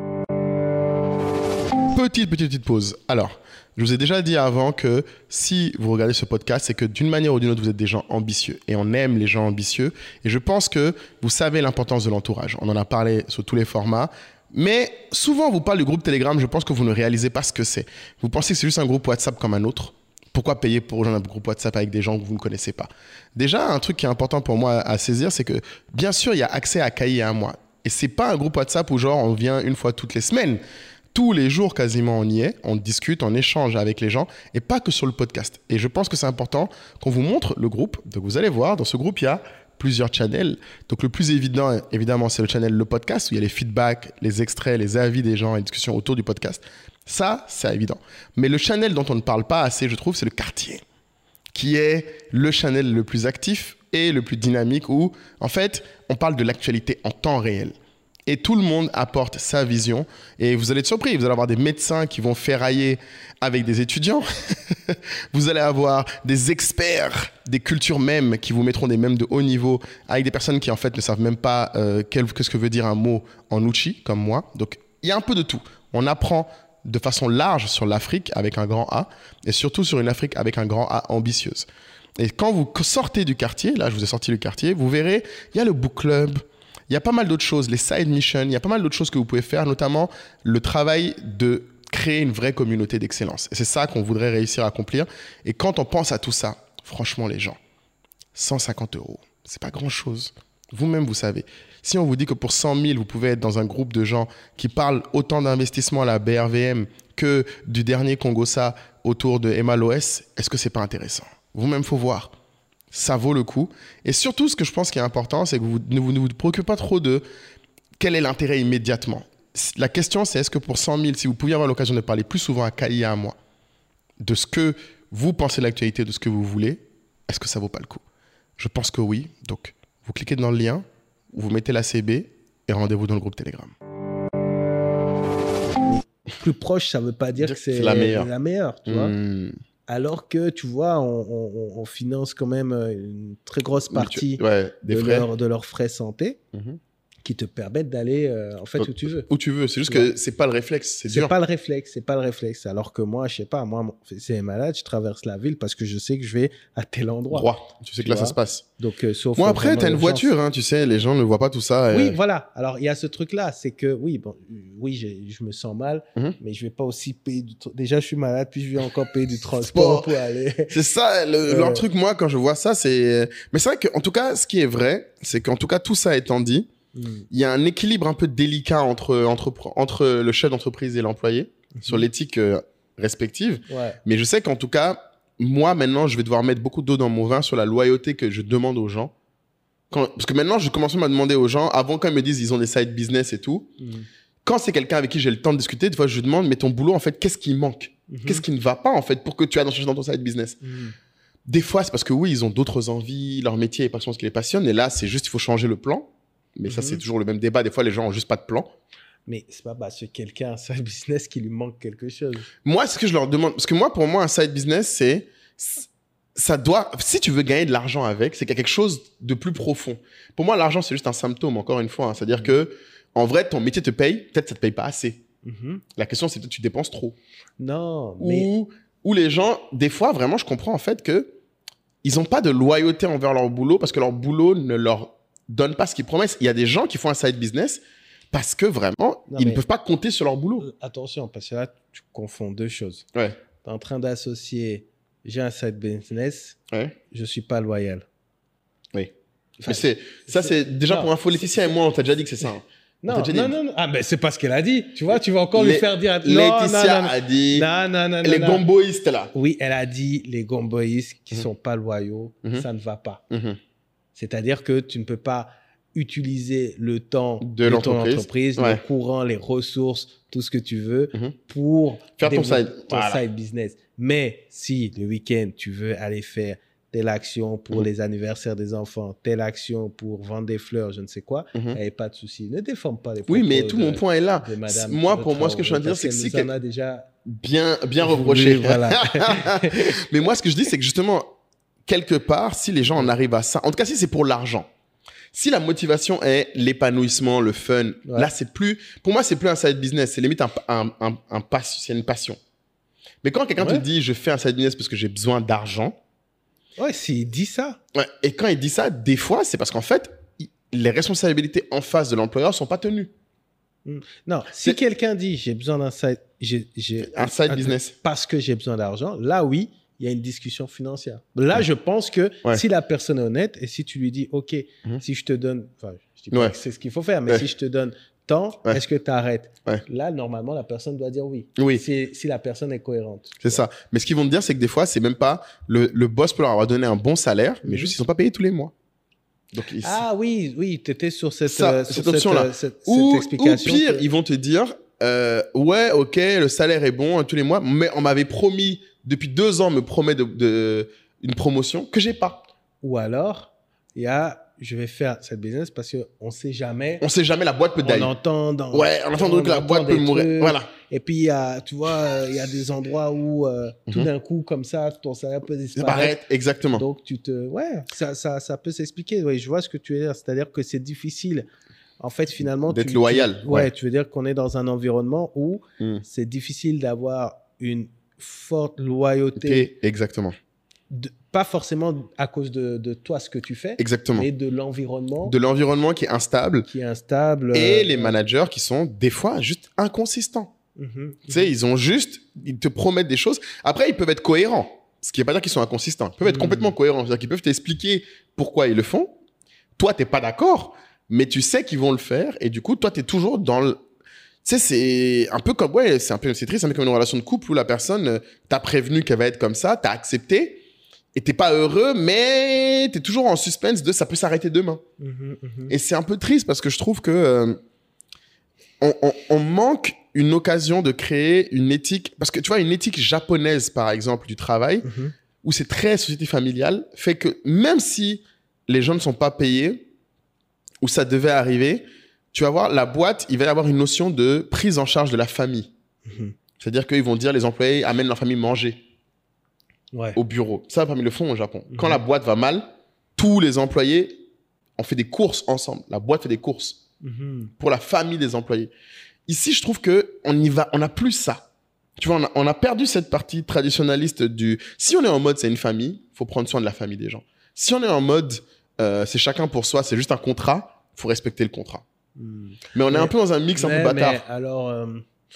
Petite, petite, petite pause. Alors, je vous ai déjà dit avant que si vous regardez ce podcast, c'est que d'une manière ou d'une autre, vous êtes des gens ambitieux. Et on aime les gens ambitieux. Et je pense que vous savez l'importance de l'entourage. On en a parlé sur tous les formats. Mais souvent, on vous parle du groupe Telegram. Je pense que vous ne réalisez pas ce que c'est. Vous pensez que c'est juste un groupe WhatsApp comme un autre. Pourquoi payer pour rejoindre un groupe WhatsApp avec des gens que vous ne connaissez pas? Déjà, un truc qui est important pour moi à saisir, c'est que bien sûr, il y a accès à Cahier à moi. Et c'est pas un groupe WhatsApp où genre on vient une fois toutes les semaines. Tous les jours quasiment on y est, on discute, on échange avec les gens et pas que sur le podcast. Et je pense que c'est important qu'on vous montre le groupe. Donc vous allez voir, dans ce groupe, il y a plusieurs channels. Donc le plus évident, évidemment, c'est le channel Le Podcast où il y a les feedbacks, les extraits, les avis des gens et les discussions autour du podcast. Ça, c'est évident. Mais le channel dont on ne parle pas assez, je trouve, c'est le quartier, qui est le channel le plus actif et le plus dynamique où, en fait, on parle de l'actualité en temps réel. Et tout le monde apporte sa vision. Et vous allez être surpris, vous allez avoir des médecins qui vont ferrailler avec des étudiants. Vous allez avoir des experts des cultures mèmes qui vous mettront des mèmes de haut niveau avec des personnes qui, en fait, ne savent même pas euh, quel, qu'est-ce que veut dire un mot en Uchi, comme moi. Donc, il y a un peu de tout. On apprend de façon large sur l'Afrique avec un grand A et surtout sur une Afrique avec un grand A ambitieuse. Et quand vous sortez du quartier, là, je vous ai sorti le quartier, vous verrez, il y a le book club, Il y a pas mal d'autres choses, les side missions, il y a pas mal d'autres choses que vous pouvez faire, notamment le travail de créer une vraie communauté d'excellence. Et c'est ça qu'on voudrait réussir à accomplir. Et quand on pense à tout ça, franchement, les gens, cent cinquante euros, c'est pas grand-chose. Vous-même, vous savez. Si on vous dit que pour cent mille, vous pouvez être dans un groupe de gens qui parlent autant d'investissement à la B R V M que du dernier Congosa autour de M L O S, est-ce que c'est pas intéressant? Vous-même, faut voir. Ça vaut le coup. Et surtout, ce que je pense qui est important, c'est que vous ne vous, ne vous préoccupez pas trop de quel est l'intérêt immédiatement. La question, c'est est-ce que pour cent mille, si vous pouviez avoir l'occasion de parler plus souvent à Kali et à moi, de ce que vous pensez de l'actualité, de ce que vous voulez, est-ce que ça vaut pas le coup? Je pense que oui. Donc, vous cliquez dans le lien, vous mettez la C B et rendez-vous dans le groupe Telegram. Plus proche, ça ne veut pas dire que c'est la meilleure. La meilleure tu vois. Mmh. Alors que, tu vois, on, on, on finance quand même une très grosse partie ouais, des de, frais. Leur, de leurs frais santé. Mmh. Qui te permettent d'aller euh, en fait où tu veux. Où tu veux. C'est juste que c'est pas le réflexe. C'est, c'est dur. pas le réflexe. C'est pas le réflexe. Alors que moi, je sais pas. Moi, c'est malade. Je traverse la ville parce que je sais que je vais à tel endroit. Droit. Tu sais que tu là, vois? Ça se passe. Donc, euh, sauf. Moi, après, t'as une voiture. Hein, tu sais, les gens ne voient pas tout ça. Oui, euh... voilà. Alors, il y a ce truc-là. C'est que oui, bon, oui, je me sens mal, mm-hmm. mais je vais pas aussi payer du. Déjà, je suis malade, puis je vais encore payer du transport pour aller. C'est ça. Le, euh... leur truc, moi, quand je vois ça, c'est. Mais c'est vrai qu'en tout cas, ce qui est vrai, c'est qu'en tout cas, tout ça étant dit. Il y a un équilibre un peu délicat entre, entre, entre le chef d'entreprise et l'employé mmh. sur l'éthique euh, respective. Ouais. Mais je sais qu'en tout cas, moi, maintenant, je vais devoir mettre beaucoup d'eau dans mon vin sur la loyauté que je demande aux gens. Quand, parce que maintenant, je commence à demander aux gens, avant quand ils me disent ils ont des side business et tout, mmh. quand c'est quelqu'un avec qui j'ai le temps de discuter, des fois, je demande, mais ton boulot, en fait, qu'est-ce qui manque mmh. Qu'est-ce qui ne va pas, en fait, pour que tu ailles dans ton side business mmh. Des fois, c'est parce que oui, ils ont d'autres envies, leur métier est pas ce qui les passionne, et là, c'est juste, il faut changer le plan. Mais mm-hmm. ça, c'est toujours le même débat. Des fois, les gens ont juste pas de plan. Mais c'est pas parce que quelqu'un a un side business qui lui manque quelque chose. Moi, ce que je leur demande, parce que moi, pour moi, un side business, c'est, ça doit, si tu veux gagner de l'argent avec, c'est qu'il y a quelque chose de plus profond. Pour moi, l'argent, c'est juste un symptôme, encore une fois. Hein. C'est-à-dire mm-hmm. que, en vrai, ton métier te paye, peut-être ça te paye pas assez. Mm-hmm. La question, c'est peut-être que tu dépenses trop. Non, mais. Ou, ou les gens, des fois, vraiment, je comprends en fait que ils ont pas de loyauté envers leur boulot parce que leur boulot ne leur donne pas ce qu'ils promettent. Il y a des gens qui font un side business parce que vraiment, non, ils ne peuvent pas compter sur leur boulot. Attention, parce que là, tu confonds deux choses. Ouais. Tu es en train d'associer, j'ai un side business, ouais. je ne suis pas loyal. Oui. Enfin, mais c'est, ça, c'est, c'est déjà non, pour info, Laetitia et moi, on t'a déjà dit que c'est ça. Hein. Non, non, non, non. Ah, ben, c'est pas ce qu'elle a dit. Tu vois, tu vas encore les, lui faire dire. Laetitia non, non, non. a dit. Non, non, non, les non, gomboïstes, là. Oui, elle a dit les gomboïstes qui ne mm-hmm. sont pas loyaux, mm-hmm. ça ne va pas. Mm-hmm. C'est-à-dire que tu ne peux pas utiliser le temps de, de l'entreprise. ton entreprise, ouais. le courant, les ressources, tout ce que tu veux mm-hmm. pour faire ton side, ton voilà. side business. Mais si le week-end, tu veux aller faire telle action pour mm-hmm. les anniversaires des enfants, telle action pour vendre des fleurs, je ne sais quoi, il mm-hmm. n'y a pas de souci. Ne déforme pas les propos. Oui, mais tout de, mon point est là. Moi, pour moi, ce que je suis en train de dire, c'est que si... Que... a déjà... Bien, bien reproché. Oui, voilà. Mais moi, ce que je dis, c'est que justement, quelque part, si les gens en arrivent à ça, en tout cas, si c'est pour l'argent, si la motivation est l'épanouissement, le fun, ouais. là, c'est plus, pour moi, c'est plus un side business, c'est limite un, un, un, un pass, c'est une passion. Mais quand quelqu'un ouais. te dit, je fais un side business parce que j'ai besoin d'argent. Ouais, s'il dit ça. Ouais, et quand il dit ça, des fois, c'est parce qu'en fait, il, les responsabilités en face de l'employeur sont pas tenues. Mmh. Non, si c'est... quelqu'un dit, j'ai besoin d'un side, j'ai, j'ai un side un, business. Parce que j'ai besoin d'argent, là, oui. Il y a une discussion financière. Là, ouais. je pense que ouais. si la personne est honnête et si tu lui dis, OK, mm-hmm. si je te donne, enfin, je dis pas ouais. que c'est ce qu'il faut faire, mais ouais. si je te donne tant, ouais. est-ce que tu arrêtes ouais. Là, normalement, la personne doit dire oui. Oui. Si, si la personne est cohérente. C'est ça. Mais ce qu'ils vont te dire, c'est que des fois, c'est même pas le, le boss peut leur avoir donné un bon salaire, mm-hmm. mais juste, ils sont pas payés tous les mois. Donc, ici... Ah oui, oui, tu étais sur cette, ça, euh, cette, cette option-là. Cette, cette, ou, cette explication. Ou pire, que... ils vont te dire, euh, ouais, OK, le salaire est bon tous les mois, mais on m'avait promis, depuis deux ans, me promet de, de, une promotion que j'ai pas. Ou alors, il y a, je vais faire cette business parce qu'on ne sait jamais. On ne sait jamais, la boîte peut d'aller. On entend dans. Ouais, on entend donc la boîte peut mourir. Voilà. Et puis, il y a, tu vois, il y a des endroits où euh, mm-hmm. tout d'un coup, comme ça, ton salaire peut disparaître. Exactement. Donc, tu te. Ouais, ça, ça, ça peut s'expliquer. Ouais, je vois ce que tu veux dire. C'est-à-dire que c'est difficile. En fait, finalement. D'être tu, loyal. Tu, ouais, ouais, tu veux dire qu'on est dans un environnement où mm. c'est difficile d'avoir une forte loyauté. Exactement. De, pas forcément à cause de, de toi, ce que tu fais, Exactement. mais de l'environnement. De l'environnement qui est instable. Qui est instable. Et euh, les managers qui sont des fois juste inconsistants. Mm-hmm, tu sais, mm-hmm. ils ont juste, ils te promettent des choses. Après, ils peuvent être cohérents. Ce qui ne veut pas dire qu'ils sont inconsistants. Ils peuvent être mm-hmm. complètement cohérents. C'est-à-dire qu'ils peuvent t'expliquer pourquoi ils le font. Toi, t'es pas d'accord, mais tu sais qu'ils vont le faire. Et du coup, toi, t'es toujours dans le... Tu sais, c'est un peu comme... Ouais, c'est un peu c'est triste, c'est un peu comme une relation de couple où la personne t'a prévenu qu'elle va être comme ça, t'as accepté, et t'es pas heureux, mais t'es toujours en suspense de ça peut s'arrêter demain. Mm-hmm, mm-hmm. Et c'est un peu triste parce que je trouve que euh, on, on, on manque une occasion de créer une éthique... Parce que tu vois, une éthique japonaise, par exemple, du travail, mm-hmm. où c'est très société familiale, fait que même si les gens ne sont pas payés, ou ça devait arriver, tu vas voir, la boîte, il va y avoir une notion de prise en charge de la famille. Mm-hmm. C'est-à-dire qu'ils vont dire, les employés amènent leur famille manger ouais. au bureau. Ça, parmi le fond au Japon. Mm-hmm. Quand la boîte va mal, tous les employés, on fait des courses ensemble. La boîte fait des courses mm-hmm. pour la famille des employés. Ici, je trouve qu'on y va, on n'a plus ça. Tu vois, on a, on a perdu cette partie traditionnaliste du... Si on est en mode, c'est une famille, il faut prendre soin de la famille des gens. Si on est en mode, euh, c'est chacun pour soi, c'est juste un contrat, il faut respecter le contrat. Mmh. Mais on mais, est un peu dans un mix mais, un peu bâtard. Mais alors, euh...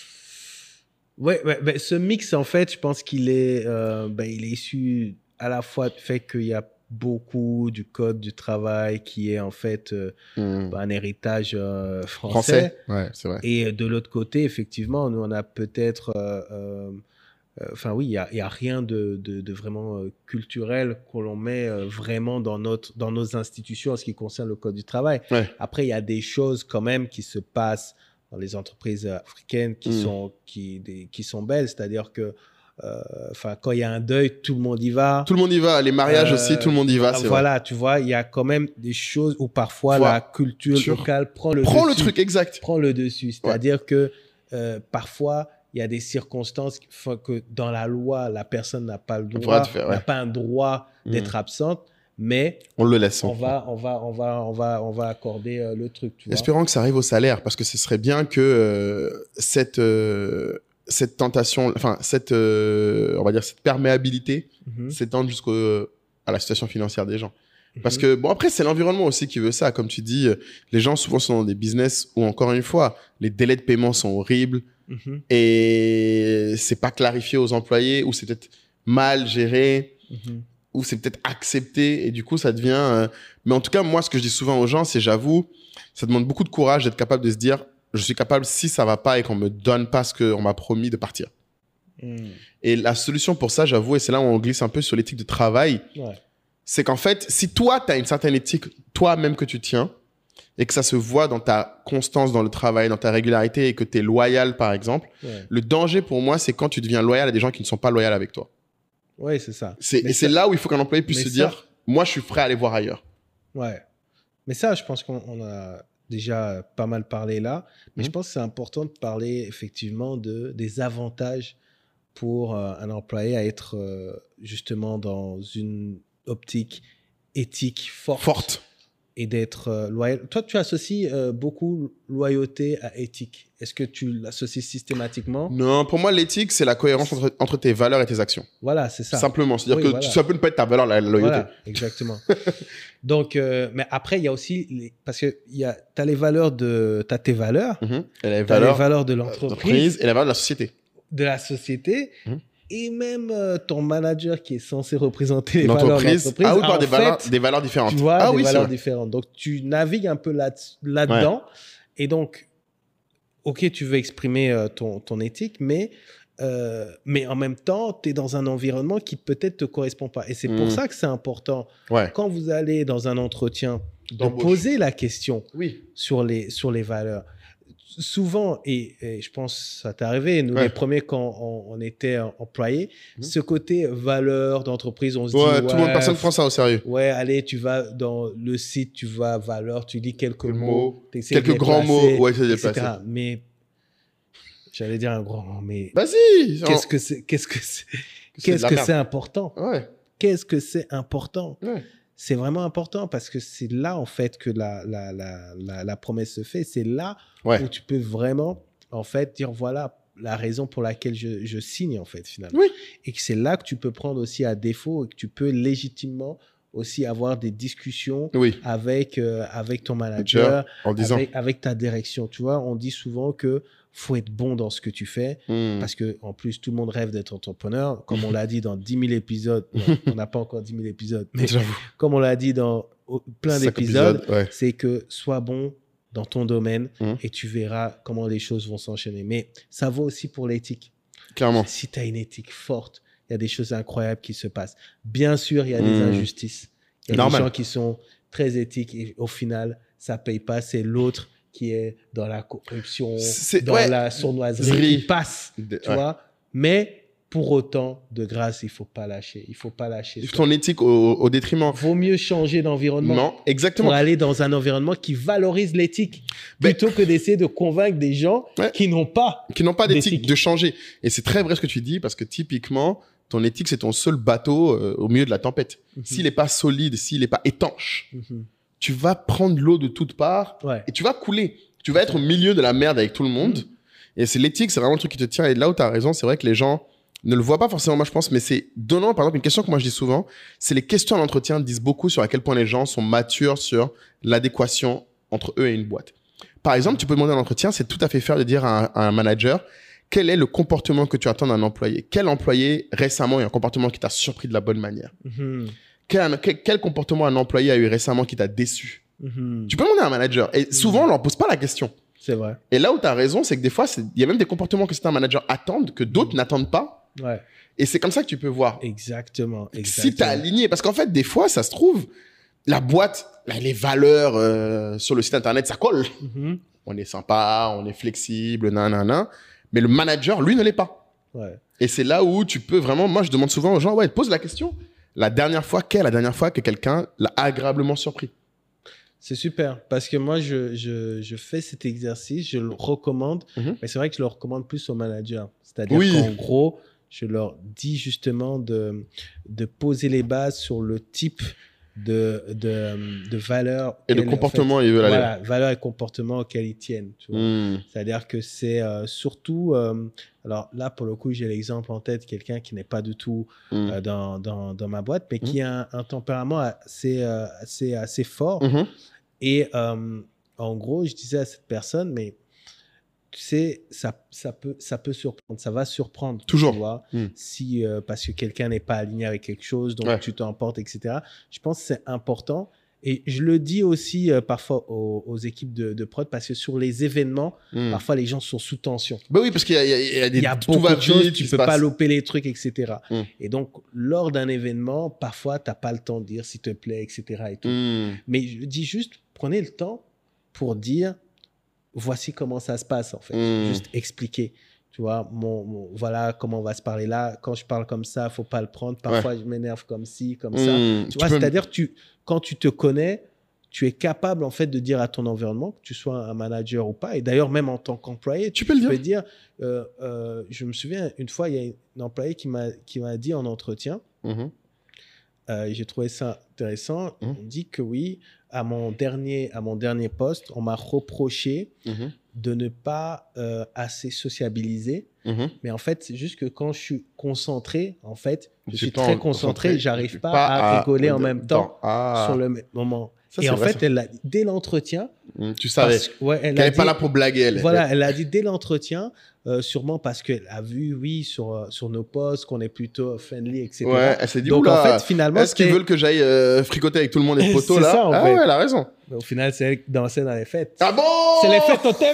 ouais, ouais mais ce mix, en fait, je pense qu'il est, euh, ben, il est issu à la fois du fait qu'il y a beaucoup du code du travail qui est en fait euh, mmh. ben, un héritage euh, français. Français, ouais, c'est vrai. Et de l'autre côté, effectivement, nous, on a peut-être... Euh, euh, Enfin oui, il n'y a, y a rien de, de, de vraiment euh, culturel que l'on met euh, vraiment dans, notre, dans nos institutions en ce qui concerne le code du travail. Ouais. Après, il y a des choses quand même qui se passent dans les entreprises africaines qui, mmh. sont, qui, des, qui sont belles. C'est-à-dire que euh, quand il y a un deuil, tout le monde y va. Tout le monde y va. Les mariages euh, aussi, tout le monde y va. C'est voilà, vrai. Tu vois, il y a quand même des choses où parfois Toi, la culture sur... locale prend le prend dessus. le truc, exact. Prend le dessus. C'est-à-dire ouais. que euh, parfois... il y a des circonstances qui font que dans la loi, la personne n'a pas le droit, faire, ouais. n'a pas un droit mmh. d'être absente, mais on le laisse. On va, on va, on va, on va, on va accorder euh, le truc. Tu Espérons vois. que ça arrive au salaire, parce que ce serait bien que euh, cette euh, cette tentation, enfin cette, euh, on va dire cette perméabilité mmh. s'étende jusqu'à la situation financière des gens. Parce mmh. que, bon, après, c'est l'environnement aussi qui veut ça. Comme tu dis, les gens souvent sont dans des business où, encore une fois, les délais de paiement sont horribles. Mmh. Et c'est pas clarifié aux employés, ou c'est peut-être mal géré, mmh. ou c'est peut-être accepté, et du coup ça devient euh... mais en tout cas, moi, ce que je dis souvent aux gens, c'est, j'avoue, ça demande beaucoup de courage d'être capable de se dire, je suis capable, si ça va pas et qu'on me donne pas ce qu'on m'a promis, de partir. mmh. Et la solution pour ça, j'avoue, et c'est là où on glisse un peu sur l'éthique de travail, ouais. c'est qu'en fait, si toi tu as une certaine éthique, toi-même, que tu tiens, et que ça se voit dans ta constance dans le travail, dans ta régularité, et que tu es loyal, par exemple, ouais. le danger pour moi, c'est quand tu deviens loyal à des gens qui ne sont pas loyaux avec toi. Oui, c'est ça. C'est, et ça... c'est là où il faut qu'un employé puisse se ça... dire, moi, je suis prêt à aller voir ailleurs. Ouais. Mais ça, je pense qu'on on a déjà pas mal parlé là. Mais mmh. je pense que c'est important de parler effectivement de, des avantages pour euh, un employé à être euh, justement dans une optique éthique forte. Forte. Et d'être euh, loyal. Toi, tu associes euh, beaucoup loyauté à éthique. Est-ce que tu l'associes systématiquement? Non, pour moi, l'éthique, c'est la cohérence entre, entre tes valeurs et tes actions. Voilà, c'est ça. Simplement. C'est-à-dire oui, que voilà. ça peut ne pas être ta valeur, la, la loyauté. Voilà, exactement. Donc, euh, mais après, il y a aussi... Les, parce que tu as les valeurs de... Tu as tes valeurs. Mm-hmm. Et les tu as les valeurs de l'entreprise. Et la valeur de la société. De la société. Mm-hmm. Et même euh, ton manager qui est censé représenter les valeurs de l'entreprise. Ah oui, par des, fait, valeurs, des valeurs différentes. Tu vois, ah, des oui, valeurs différentes. Donc, tu navigues un peu là, là-dedans. Ouais. Et donc, OK, tu veux exprimer euh, ton, ton éthique, mais, euh, mais en même temps, tu es dans un environnement qui peut-être ne te correspond pas. Et c'est mmh. pour ça que c'est important, ouais. quand vous allez dans un entretien, de poser la question oui. sur, les, sur les valeurs. Souvent, et, et je pense que ça t'est arrivé, nous ouais. les premiers quand on, on était employés, mmh. ce côté valeur d'entreprise, on se ouais, dit... Ouais, tout le monde, personne ne prend ça au sérieux. Ouais, allez, tu vas dans le site, tu vas valeur, tu dis quelques le mots. Quelques grands mots, ouais, c'est déplacé. Mais, j'allais dire un grand mot, mais... Vas-y. Qu'est-ce que c'est Qu'est-ce que c'est Qu'est-ce que c'est important ouais. Qu'est-ce que c'est important ouais. C'est vraiment important parce que c'est là, en fait, que la, la, la, la, la promesse se fait. C'est là ouais. où tu peux vraiment, en fait, dire, voilà, la raison pour laquelle je, je signe, en fait, finalement. Oui. Et que c'est là que tu peux prendre aussi à défaut et que tu peux légitimement aussi avoir des discussions Oui. avec, euh, avec ton manager, en disant... avec, avec ta direction. Tu vois, on dit souvent que faut être bon dans ce que tu fais Mm. parce que en plus, tout le monde rêve d'être entrepreneur. Comme on l'a dit dans dix mille épisodes, non, on n'a pas encore dix mille épisodes, mais J'avoue. comme on l'a dit dans oh, plein Cinq d'épisodes, épisodes, ouais. c'est que sois bon dans ton domaine Mm. et tu verras comment les choses vont s'enchaîner. Mais ça vaut aussi pour l'éthique. Clairement. Si tu as une éthique forte, il y a des choses incroyables qui se passent. Bien sûr, il y a des Mm. injustices. Il y a Normal. des gens qui sont très éthiques et au final, ça ne paye pas. C'est l'autre qui est dans la corruption, C'est- dans ouais. la sournoiserie, Zri. qui passe. De- Tu ouais. vois. Mais pour autant, de grâce, il ne faut pas lâcher. Il ne faut pas lâcher. ça. Ton éthique au, au détriment. Vaut mieux changer d'environnement Non, exactement. pour aller dans un environnement qui valorise l'éthique Ben- plutôt que d'essayer de convaincre des gens Ouais. qui n'ont pas. Qui n'ont pas d'éthique, D'éthique. de changer. Et c'est très vrai ce que tu dis parce que typiquement, ton éthique, c'est ton seul bateau euh, au milieu de la tempête. Mhm. S'il n'est pas solide, s'il n'est pas étanche, Mhm. tu vas prendre l'eau de toutes parts Ouais. et tu vas couler. Tu vas être au milieu de la merde avec tout le monde. Et c'est l'éthique, c'est vraiment le truc qui te tient. Et là où tu as raison, c'est vrai que les gens ne le voient pas forcément, moi je pense, mais c'est donnant. Par exemple, une question que moi je dis souvent, c'est les questions à l'entretien disent beaucoup sur à quel point les gens sont matures sur l'adéquation entre eux et une boîte. Par exemple, tu peux demander à l'entretien, c'est tout à fait fair de dire à un, à un manager quel est le comportement que tu attends d'un employé. Quel employé récemment a eu un comportement qui t'a surpris de la bonne manière? Mhm. Quel, quel, quel comportement un employé a eu récemment qui t'a déçu? Mhm. Tu peux demander à un manager. Et souvent, on leur pose pas la question. C'est vrai. Et là où tu as raison, c'est que des fois, c'est- il y a même des comportements que certains managers attendent, que d'autres n'attendent pas. Ouais. Et c'est comme ça que tu peux voir Exactement. si Exactement. tu es aligné. Parce qu'en fait, des fois, ça se trouve, la boîte, là, les valeurs euh, sur le site internet, ça colle. Mhm. On est sympa, on est flexible, nanana. Mais le manager, lui, ne l'est pas. Ouais. Et c'est là où tu peux vraiment... Moi, je demande souvent aux gens, ouais, pose la question. La dernière fois, quelle est la dernière fois que quelqu'un l'a agréablement surpris? C'est super parce que moi, je, je, je fais cet exercice, je le recommande, Mhm. mais c'est vrai que je le recommande plus aux managers. C'est-à-dire Oui. qu'en gros, je leur dis justement de, de poser les bases sur le type de, de, de valeurs Et de qu'elles, en comportement, fait, ils veulent aller. voilà, valeurs et comportements auxquels ils tiennent. Tu vois. Hmm. C'est-à-dire que c'est euh, surtout... euh, alors là, pour le coup, j'ai l'exemple en tête, quelqu'un qui n'est pas du tout Hmm. euh, dans, dans, dans ma boîte, mais qui a un, un tempérament assez, euh, assez, assez fort. Mhm. Et euh, en gros, je disais à cette personne, mais tu sais, ça, ça, peut, ça peut surprendre, ça va surprendre. Toujours. Tu vois, Mm. si, euh, parce que quelqu'un n'est pas aligné avec quelque chose, donc Ouais. tu t'emportes, et cetera. Je pense que c'est important. Et je le dis aussi euh, parfois aux, aux équipes de, de prod, parce que sur les événements, Hmm. parfois les gens sont sous tension. Bah oui, parce qu'il y a, il y a- il y a des... Il y a tout beaucoup va de choses, vite, tu il se peux pas passe- louper les trucs, et cetera. Mm. Et donc, lors d'un événement, parfois, tu n'as pas le temps de dire s'il te plaît, et cetera. Et tout. Hmm. Mais je dis juste, prenez le temps pour dire, voici comment ça se passe, en fait. Mm. Juste expliquer. Tu vois, mon, mon- voilà comment on va se parler là. Quand je parle comme ça, faut pas le prendre. Parfois, je m'énerve comme ci, comme ça. Hmm. Tu Tu vois, peux- c'est-à-dire, tu, quand tu te connais, tu es capable, en fait, de dire à ton environnement, que tu sois un manager ou pas. Et d'ailleurs, même en tant qu'employé, Tu peux le dire. peux dire, euh, euh, je me souviens, une fois, il y a une employée qui m'a qui m'a dit en entretien, Mhm. euh, et j'ai trouvé ça intéressant, Mhm. on dit que oui, à mon dernier, à mon dernier poste, on m'a reproché Mhm. de ne pas euh, assez sociabiliser. Mhm. Mais en fait, c'est juste que quand je suis concentré, en fait, je J'ai suis pas très en- concentré, concentré, j'arrive je suis pas, pas à, à- rigoler en de- même temps Ah. sur le même moment. Ça, Et c'est en vrai, fait, ça. elle a, dès l'entretien, Hmm. Tu savais parce que- ouais, elle qu'elle a n'est pas dit- là pour blaguer, elle. Voilà, elle a dit dès l'entretien, euh, sûrement parce qu'elle a vu, oui, sur, euh, sur nos posts, qu'on est plutôt friendly, et cetera. Ouais, elle s'est dit, Donc, oula, en fait, finalement, est-ce qu'ils c'était- veulent que j'aille euh, fricoter avec tout le monde et le poteau C'est là ça, en Ah fait. ouais, elle a raison. Mais au final, c'est elle qui dansait dans les fêtes. Ah bon C'est l'effet totem.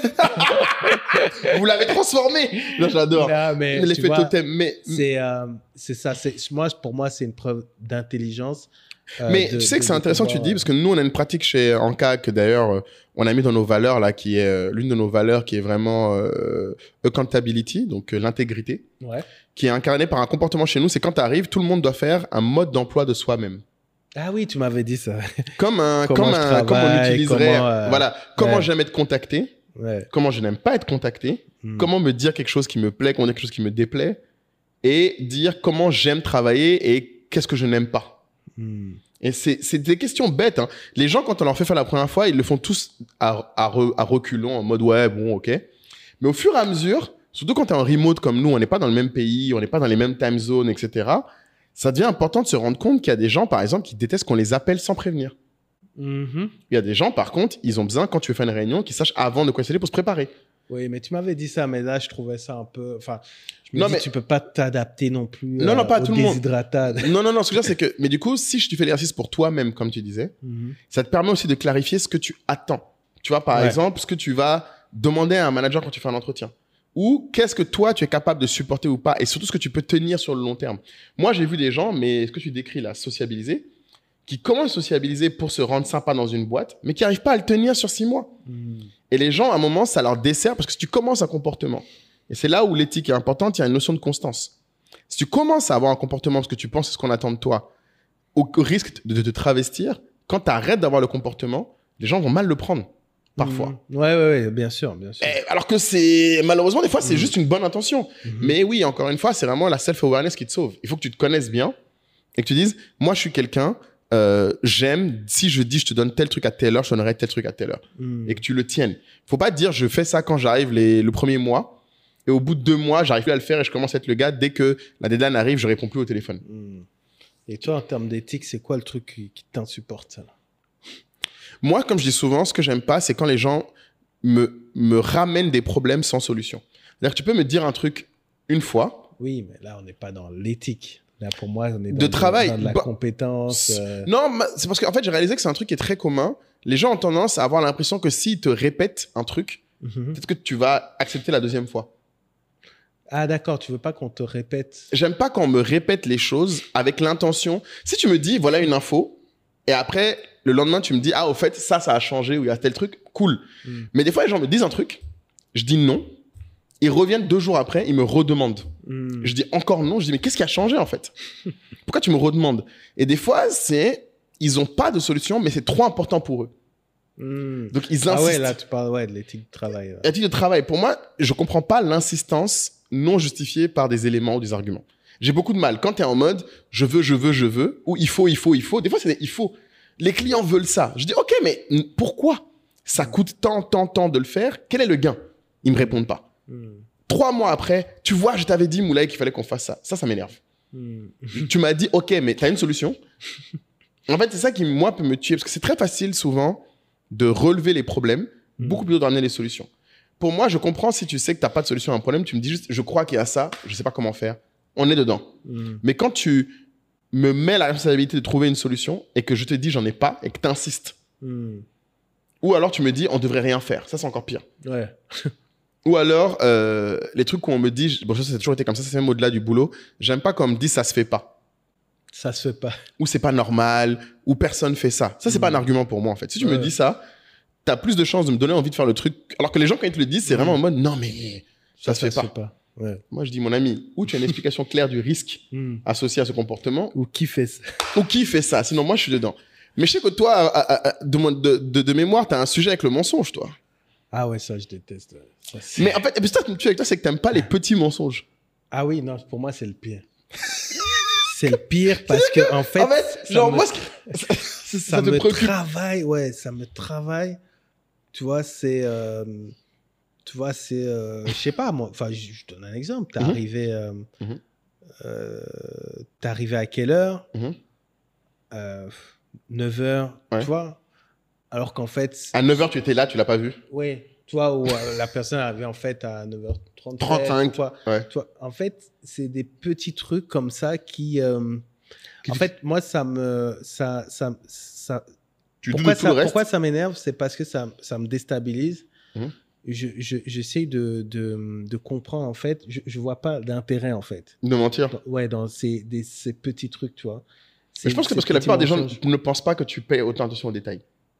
Vous l'avez transformé. Là, j'adore. Non, mais tu L'effet vois, totem. Mais, C'est euh, c'est ça. c'est- Moi, pour moi, c'est une preuve d'intelligence. euh, mais de- tu sais de- que c'est de intéressant que tu pouvoir, dis, parce que nous, on a une pratique chez Anka que d'ailleurs, euh, on a mis dans nos valeurs, là, qui est euh, l'une de nos valeurs qui est vraiment euh, accountability, donc euh, l'intégrité, euh, Ouais. qui est incarnée par un comportement chez nous. C'est quand tu arrives, tout le monde doit faire un mode d'emploi de soi-même. Ah oui, tu m'avais dit ça. Comme, un, Comment comme, je un, comme on travaille, utiliserait. comment, euh, voilà. Comment ouais. j'aime être contacté. Ouais. Comment je n'aime pas être contacté. Hmm. Comment me dire quelque chose qui me plaît, comment dire quelque chose qui me déplaît. Et dire comment j'aime travailler et qu'est-ce que je n'aime pas. Hmm. Et c'est c'est des questions bêtes. Hein. Les gens, quand on leur fait faire la première fois, ils le font tous à, à, re- à reculons, en mode ouais, bon, ok. Mais au fur et à mesure, surtout quand tu es en remote comme nous, on n'est pas dans le même pays, on n'est pas dans les mêmes time zones, et cetera. Ça devient important de se rendre compte qu'il y a des gens, par exemple, qui détestent qu'on les appelle sans prévenir. Mm-hmm. Il y a des gens, par contre, ils ont besoin, quand tu veux faire une réunion, qu'ils sachent avant de quoi c'est pour se préparer. Oui, mais tu m'avais dit ça, mais là, je trouvais ça un peu... Enfin, je me non, dis, mais... tu peux pas t'adapter non plus non, euh, non, pas aux tout le monde. déshydratades. Non, non, non, ce que je veux dire, c'est que... Mais du coup, si tu fais l'exercice pour toi-même, comme tu disais, mm-hmm. ça te permet aussi de clarifier ce que tu attends. Tu vois, par ouais. exemple, ce que tu vas demander à un manager quand tu fais un entretien. Ou qu'est-ce que toi, tu es capable de supporter ou pas. Et surtout, ce que tu peux tenir sur le long terme. Moi, j'ai vu des gens, mais ce que tu décris là, sociabiliser, qui commencent à sociabiliser pour se rendre sympa dans une boîte, mais qui n'arrivent pas à le tenir sur six mois. Mm. Et les gens, à un moment, ça leur dessert parce que si tu commences un comportement, et c'est là où l'éthique est importante, il y a une notion de constance. Si tu commences à avoir un comportement parce que tu penses c'est ce qu'on attend de toi, au risque de te travestir, quand tu arrêtes d'avoir le comportement, les gens vont mal le prendre. Parfois. Mmh. Ouais, ouais, ouais, bien sûr, bien sûr. Et alors que c'est, malheureusement, des fois, c'est mmh. juste une bonne intention. Mmh. Mais oui, encore une fois, c'est vraiment la self-awareness qui te sauve. Il faut que tu te connaisses bien et que tu dises, moi, je suis quelqu'un, euh, j'aime, si je dis, je te donne tel truc à telle heure, je donnerai tel truc à telle heure. Mmh. Et que tu le tiennes. Faut pas te dire, je fais ça quand j'arrive les, le premier mois et au bout de deux mois, j'arrive plus à le faire et je commence à être le gars. Dès que la deadline arrive, je réponds plus au téléphone. Mmh. Et toi, en termes d'éthique, c'est quoi le truc qui, qui t'insupporte, ça là? Moi, comme je dis souvent, ce que j'aime pas, c'est quand les gens me, me ramènent des problèmes sans solution. C'est-à-dire que tu peux me dire un truc une fois. Oui, mais là, on n'est pas dans l'éthique. Là, pour moi, on est dans, de travail, dans de la bah, compétence. Euh... Non, c'est parce qu'en fait, j'ai réalisé que c'est un truc qui est très commun. Les gens ont tendance à avoir l'impression que s'ils te répètent un truc, mm-hmm. peut-être que tu vas accepter la deuxième fois. Ah, d'accord. Tu veux pas qu'on te répète. J'aime pas quand on me répète les choses avec l'intention. Si tu me dis, voilà une info, et après, le lendemain, tu me dis, ah, au fait, ça, ça a changé, ou il y a tel truc, cool. Mm. Mais des fois, les gens me disent un truc, je dis non, ils reviennent deux jours après, ils me redemandent. Mm. Je dis encore non, je dis, mais qu'est-ce qui a changé, en fait? Pourquoi tu me redemandes? Et des fois, c'est, ils ont pas de solution, mais c'est trop important pour eux. Mm. Donc, ils insistent. Ah ouais, là, tu parles, ouais, de l'éthique de travail. L'éthique de travail. Pour moi, je comprends pas l'insistance non justifiée par des éléments ou des arguments. J'ai beaucoup de mal. Quand tu es en mode, je veux, je veux, je veux, ou il faut, il faut, il faut. Des fois, c'est des il faut. Les clients veulent ça. Je dis, OK, mais pourquoi ça coûte tant, tant, tant de le faire? Quel est le gain? Ils me répondent pas. Mm. Trois mois après, tu vois, je t'avais dit, Moulay, qu'il fallait qu'on fasse ça. Ça, ça m'énerve. Mm. Tu m'as dit, OK, mais tu as une solution? En fait, c'est ça qui, moi, peut me tuer. Parce que c'est très facile, souvent, de relever les problèmes, mm. beaucoup plutôt d'amener les solutions. Pour moi, je comprends si tu sais que tu n'as pas de solution à un problème, tu me dis juste, je crois qu'il y a ça, je ne sais pas comment faire. On est dedans. Mm. Mais quand tu me mets la responsabilité de trouver une solution et que je te dis j'en ai pas et que tu insistes. Mm. Ou alors tu me dis on devrait rien faire. Ça, c'est encore pire. Ouais. Ou alors, euh, les trucs où on me dit, bon, ça, ça a toujours été comme ça, c'est même au-delà du boulot. J'aime pas qu'on me dise ça se fait pas. Ça se fait pas. Ou c'est pas normal, ou personne fait ça. Ça, c'est mm. pas un argument pour moi, en fait. Si tu ouais. me dis ça, tu as plus de chances de me donner envie de faire le truc. Alors que les gens, quand ils te le disent, c'est mm. vraiment en mode non, mais ça, ça, ça se fait pas. Se fait pas. Ouais. Moi, je dis, mon ami, ou tu as une explication claire du risque mm. associé à ce comportement. Ou qui fait ça. Ou qui fait ça. Sinon, moi, je suis dedans. Mais je sais que toi, à, à, à, de, de, de, de mémoire, tu as un sujet avec le mensonge, toi. Ah ouais, ça, je déteste. Ça, mais en fait, et puis ça, ce qui me tue avec toi, c'est que tu n'aimes pas les petits mensonges. Ah oui, non, pour moi, c'est le pire. C'est le pire parce que, en fait, en fait genre, me, moi, ça, ça, ça me travaille. Ouais, ça me travaille. Tu vois, c'est... Euh... Tu vois, c'est... Euh, je sais pas, moi... Enfin, je, je donne un exemple. T'es mm-hmm. arrivé... Euh, mm-hmm. euh, t'es arrivé à quelle heure mm-hmm. euh, neuf heures, ouais. Tu vois. Alors qu'en fait... À neuf heures, tu étais là, tu l'as pas vu? Oui. Tu vois, où euh, la personne arrivait en fait à neuf heures trente. trente-cinq. Tu vois, ouais. tu vois, en fait, c'est des petits trucs comme ça qui... Euh, qui en tu... fait, moi, ça me... Ça, ça, ça, tu pourquoi, tout ça, le reste pourquoi ça m'énerve? C'est parce que ça, ça me déstabilise. Mm-hmm. Je, je, j'essaie de, de, de comprendre, en fait. Je ne vois pas d'intérêt, en fait. De mentir? Dans, ouais, dans ces, des, ces petits trucs, tu vois. Ces, je pense que c'est parce que la plupart des gens ne pensent pas que tu payes autant attention aux détails.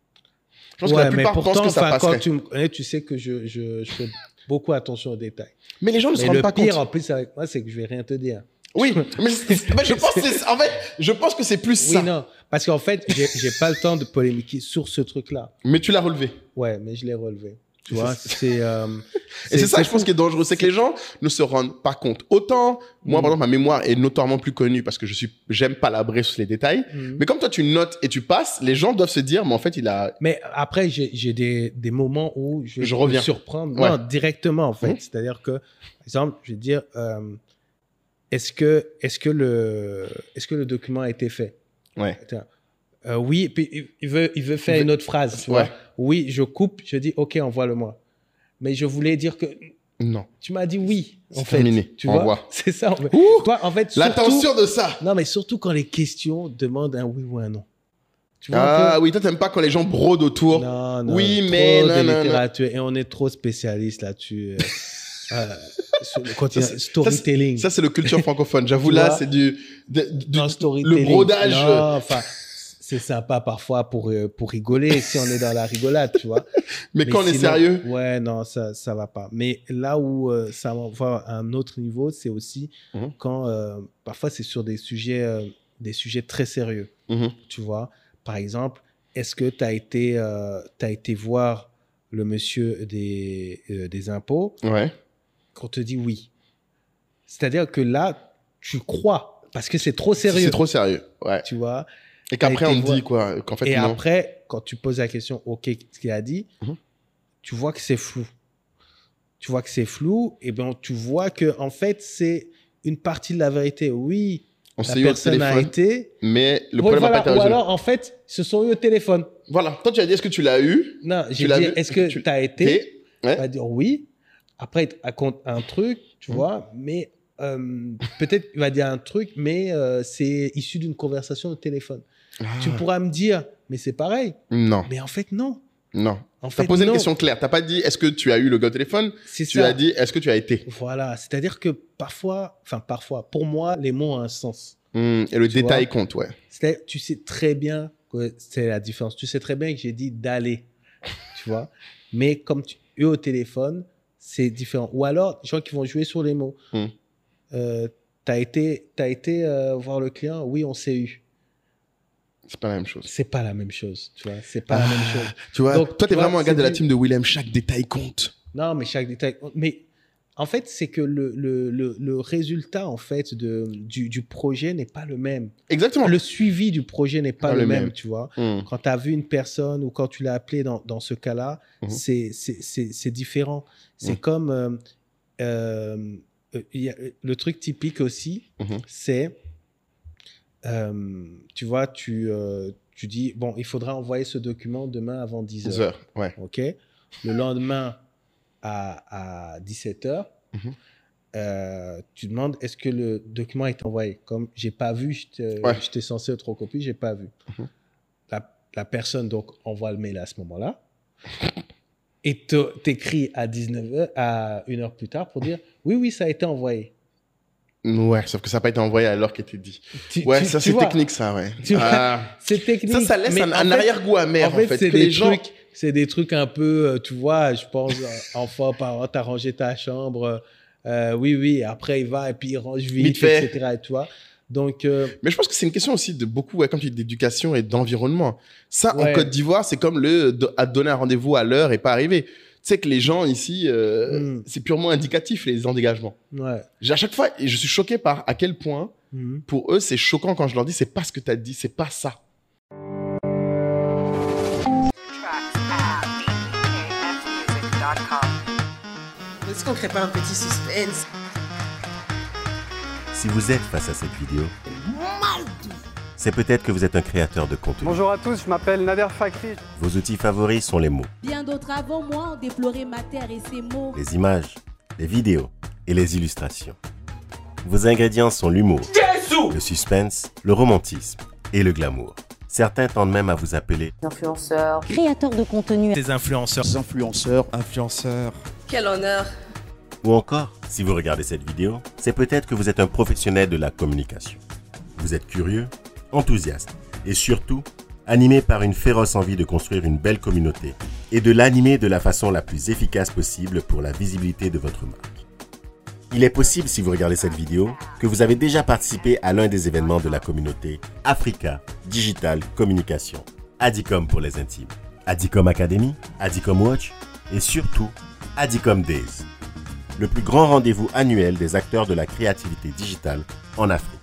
Je pense ouais, que la plupart mais pourtant, pensent que ça passerait. Quand tu me connais, tu sais que je, je, je fais beaucoup attention aux détails. Mais les gens ne se rendent pas compte. Le pire, en plus, avec moi, c'est que je ne vais rien te dire. Oui, mais, mais je, pense que c'est, en fait, je pense que c'est plus oui, ça. Oui, non, parce qu'en fait, j'ai, j'ai pas le temps de polémiquer sur ce truc-là. Mais tu l'as relevé. Ouais, mais je l'ai relevé. Tu vois, c'est... Euh, et c'est ça, je pense, qui est dangereux. C'est que les gens ne se rendent pas compte. Autant, moi, mmh. par exemple, ma mémoire est notoirement plus connue parce que je suis, j'aime palabrer sur les détails. Mmh. Mais comme toi, tu notes et tu passes, les gens doivent se dire, mais en fait, il a... Mais après, j'ai, j'ai des, des moments où je, je reviens. me surprendre. Ouais. Non, directement, en fait. Mmh. C'est-à-dire que, par exemple, je vais dire, euh, est-ce que, est-ce que le, est-ce que le document a été fait? Ouais. Euh, oui, puis il veut, il veut faire il veut... une autre phrase. Tu ouais. vois? Oui, je coupe, je dis, OK, envoie-le-moi. Mais je voulais dire que... Non. Tu m'as dit oui, en c'est fait. terminé. Tu Envoie. vois? C'est ça. En fait. Ouh, toi, en fait, l'attention de ça. Non, mais surtout quand les questions demandent un oui ou un non. Tu vois ah oui, toi, t'aimes pas quand les gens brodent autour. Non, non. Oui, mais trop non, de non, littérature. Non. Et on est trop spécialiste là-dessus. euh, sur le côté ça, storytelling. Ça, c'est le culture francophone. J'avoue, là, c'est du, de, du non, storytelling. Le brodage. Non, enfin... C'est sympa parfois pour, pour rigoler, si on est dans la rigolade, tu vois. Mais, Mais quand sinon, on est sérieux? Ouais, non, ça ça va pas. Mais là où euh, ça va à un autre niveau, c'est aussi mmh. quand, euh, parfois, c'est sur des sujets, euh, des sujets très sérieux, mmh. tu vois. Par exemple, est-ce que tu as été, euh, t'as été voir le monsieur des, euh, des impôts? Ouais. Qu'on te dit oui. C'est-à-dire que là, tu crois, parce que c'est trop sérieux. C'est trop sérieux, ouais. Tu vois. Et qu'après, on te dit quoi qu'en fait, Et non. après, quand tu poses la question, OK, ce qu'il a dit, mmh. tu vois que c'est flou. Tu vois que c'est flou, et bien tu vois que en fait, c'est une partie de la vérité. Oui, on la personne a été... Mais le oui, problème voilà, n'a pas été Ou résolu. alors, en fait, ils se sont eu au téléphone. Voilà. Toi, tu as dit, est-ce que tu l'as eu? Non, j'ai dit, est-ce que tu as été? Ouais. Il va dire oui. Après, il te raconte un truc, tu mmh. vois, mais... Euh, peut-être il va dire un truc, mais euh, c'est issu d'une conversation au téléphone. Ah. Tu pourras me dire, mais c'est pareil. Non. Mais en fait, non. Non. En tu as posé non. une question claire. Tu n'as pas dit, est-ce que tu as eu le gars au téléphone? Tu ça. as dit, est-ce que tu as été? Voilà. C'est-à-dire que parfois, enfin parfois, pour moi, les mots ont un sens. Mmh, et le tu détail vois? compte, ouais. C'est-à-dire, tu sais très bien que c'est la différence. Tu sais très bien que j'ai dit d'aller, tu vois. Mais comme tu es au téléphone, c'est différent. Ou alors, les gens qui vont jouer sur les mots. Mmh. Euh, t'as été, t'as été euh, voir le client, oui, on s'est eu. C'est pas la même chose. C'est pas la même chose, tu vois. C'est pas ah, la même chose. Tu vois, donc, toi, t'es vraiment un gars de la team de Willem. Chaque détail compte. Non, mais chaque détail compte. Mais en fait, c'est que le, le, le, le résultat, en fait, de, du, du projet n'est pas le même. Exactement. Le suivi du projet n'est pas, pas le, le même, même, tu vois. Mmh. Quand tu as vu une personne ou quand tu l'as appelé dans, dans ce cas-là, mmh. c'est, c'est, c'est, c'est différent. C'est mmh. comme... Euh, euh, Il y a, le truc typique aussi, mmh. c'est, euh, tu vois, tu, euh, tu dis, bon, il faudra envoyer ce document demain avant dix heures. dix heures, ouais. OK. Le lendemain à, à dix-sept heures, mmh. euh, tu demandes, est-ce que le document est envoyé? Comme je n'ai pas vu, j'étais ouais. censé être en copie, je n'ai pas vu. Mmh. La, la personne, donc, envoie le mail à ce moment-là. Et t'écris à dix-neuf heures, à une heure plus tard pour dire oui, oui, ça a été envoyé. Ouais, sauf que ça n'a pas été envoyé à l'heure qui était dit. Tu, ouais, tu, ça tu c'est vois, technique, ça, ouais. Ah. C'est technique. Ça, ça laisse un, un arrière-goût amer, en fait. En fait, c'est que des les gens... trucs, c'est des trucs un peu, tu vois, je pense, enfant, parent, t'as rangé ta chambre, euh, oui, oui, après il va et puis il range vite, vite et cetera. Et tu vois. Donc, euh... Mais je pense que c'est une question aussi de beaucoup, ouais, comme tu dis, d'éducation et d'environnement. Ça, ouais. en Côte d'Ivoire, c'est comme le de, à donner un rendez-vous à l'heure et pas arriver. Tu sais que les gens ici, euh, mm. c'est purement indicatif, les engagements. Ouais. À chaque fois, je suis choqué par à quel point, mm. pour eux, c'est choquant quand je leur dis, c'est pas ce que tu as dit, c'est pas ça. Est-ce qu'on crée pas un petit suspense? Si vous êtes face à cette vidéo, c'est peut-être que vous êtes un créateur de contenu. Bonjour à tous, je m'appelle Nader Fakri. Vos outils favoris sont les mots. Bien d'autres avant moi ont déploré ma terre et ses mots. Les images, les vidéos et les illustrations. Vos ingrédients sont l'humour, le suspense, le romantisme et le glamour. Certains tendent même à vous appeler influenceurs, créateurs de contenu, des influenceurs, des influenceurs, influenceurs. Quel honneur! Ou encore, si vous regardez cette vidéo, c'est peut-être que vous êtes un professionnel de la communication. Vous êtes curieux, enthousiaste et surtout animé par une féroce envie de construire une belle communauté et de l'animer de la façon la plus efficace possible pour la visibilité de votre marque. Il est possible, si vous regardez cette vidéo, que vous avez déjà participé à l'un des événements de la communauté Africa Digital Communication, Adicom pour les intimes, Adicom Academy, Adicom Watch et surtout Adicom Days, le plus grand rendez-vous annuel des acteurs de la créativité digitale en Afrique.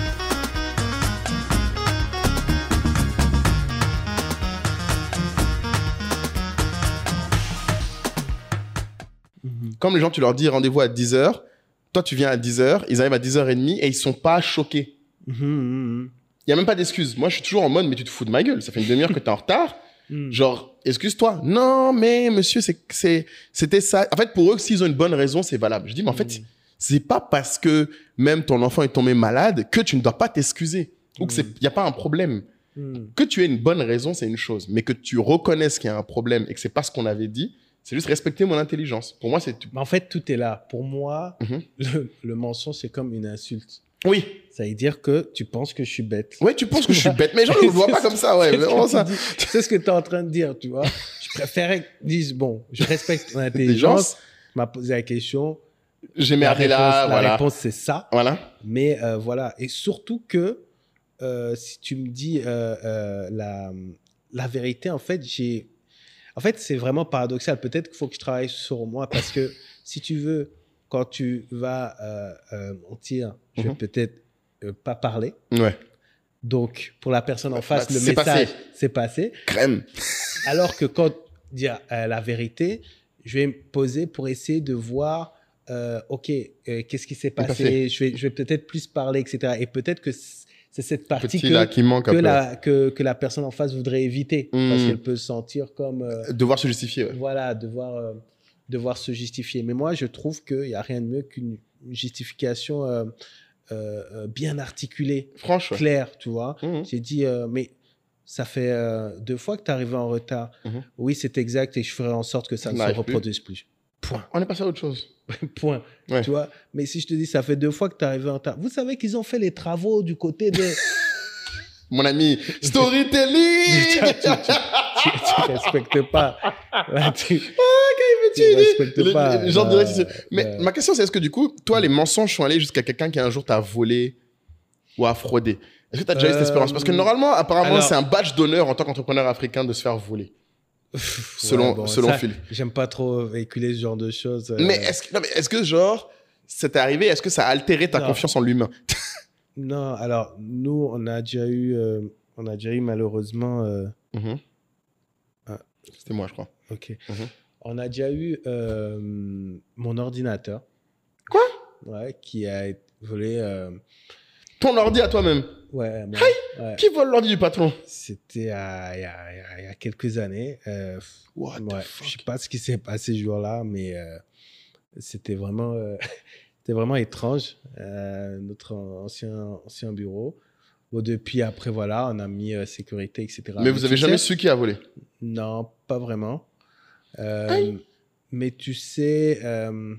Comme les gens, tu leur dis rendez-vous à dix heures, toi tu viens à dix heures, ils arrivent à dix heures trente et ils sont pas choqués. Il Mmh, y a même pas d'excuses. Moi je suis toujours en mode mais tu te fous de ma gueule, ça fait une demi-heure que t'es en retard. mmh. Genre excuse-toi. Non mais monsieur c'est c'est c'était ça. En fait pour eux s'ils ont une bonne raison, c'est valable. Je dis mais en fait Mmh. c'est pas parce que même ton enfant est tombé malade que tu ne dois pas t'excuser ou que c'est il y a pas un problème. Mmh. Que tu aies une bonne raison, c'est une chose, mais que tu reconnaisses qu'il y a un problème et que c'est pas ce qu'on avait dit, c'est juste respecter mon intelligence. Pour moi, c'est tout. Mais en fait, tout est là. Pour moi, Mhm. le, le mensonge, c'est comme une insulte. Oui. Ça veut dire que tu penses que je suis bête. Ouais, tu penses que je suis bête, mais les gens ne le voient pas comme ça, ouais. C'est ce que Vraiment tu ça. dis. C'est ce que tu es en train de dire, tu vois. Je préférais qu'ils disent, bon, je respecte ton intelligence, tu m'as posé la question. J'ai La merdé là, réponse, voilà. la réponse, c'est ça. Voilà. Mais euh, voilà. Et surtout que euh, si tu me dis euh, euh, la, la vérité, en fait, j'ai. En fait, c'est vraiment paradoxal. Peut-être qu'il faut que je travaille sur moi parce que si tu veux, quand tu vas euh, euh, mentir, je vais Mhm. peut-être euh, pas parler. Ouais. Donc, pour la personne en face, Bah, le c'est message, passé. c'est passé. Crème. Alors que quand dire euh, la vérité, je vais me poser pour essayer de voir, euh, OK, euh, qu'est-ce qui s'est Tout à passé? fait. Je vais, je vais peut-être plus parler, et cetera. Et peut-être que c- c'est cette partie Petit que, là qui manque que, un peu. la, que, que la personne en face voudrait éviter. Parce Mm. qu'elle peut se sentir comme... euh, Devoir se justifier, ouais. voilà, devoir, euh, devoir se justifier. Mais moi, je trouve qu'il n'y a rien de mieux qu'une justification euh, euh, euh, bien articulée, Franche, ouais. claire, tu vois. Mhm. J'ai dit, euh, mais ça fait euh, deux fois que tu es arrivé en retard. Mhm. Oui, c'est exact et je ferai en sorte que ça Ça ne se n'arrive plus. reproduise plus. Point. On est passé à autre chose. Point. Ouais. Tu vois. Mais si je te dis, ça fait deux fois que tu es arrivé en retard. Vous savez qu'ils ont fait les travaux du côté de... Mon ami, storytelling! tu, tu, tu, tu respectes pas. Là, tu, Tu dis- respectes le- pas. le genre de Euh, réticence. Mais euh, ma question, c'est est-ce que du coup, toi, les mensonges sont allés jusqu'à quelqu'un qui un jour t'a volé ou a fraudé? Est-ce que tu as déjà eu cette Euh, expérience? Parce que normalement, apparemment, alors- c'est un badge d'honneur en tant qu'entrepreneur africain de se faire voler. selon ouais, bon, selon ça, Phil. J'aime pas trop véhiculer ce genre de choses. euh, Mais est-ce que, non, mais est-ce que genre, ça t'est arrivé? Est-ce que ça a altéré ta Non. confiance en l'humain? Non, alors, nous, on a déjà eu, euh, on a déjà eu malheureusement... euh, Mhm. Ah. C'était moi, je crois. Ok. Mhm. On a déjà eu euh, mon ordinateur. Quoi? Ouais, qui a été volé. euh, Ton ordi à toi-même. Ouais, moi, ouais. Qui vole l'ordi du patron? C'était à- il y, a, il y a- il y a quelques années. Euh, What the ouais, fuck? je sais pas ce qui s'est passé ce jour-là, mais euh, c'était vraiment, euh, c'était vraiment étrange. Euh, notre ancien, ancien bureau. Bon, depuis, après, voilà, on a mis euh, sécurité, et cetera. Mais vous avez tu jamais sais- su qui a volé? Non, pas vraiment. Euh, Aïe. mais tu sais, euh,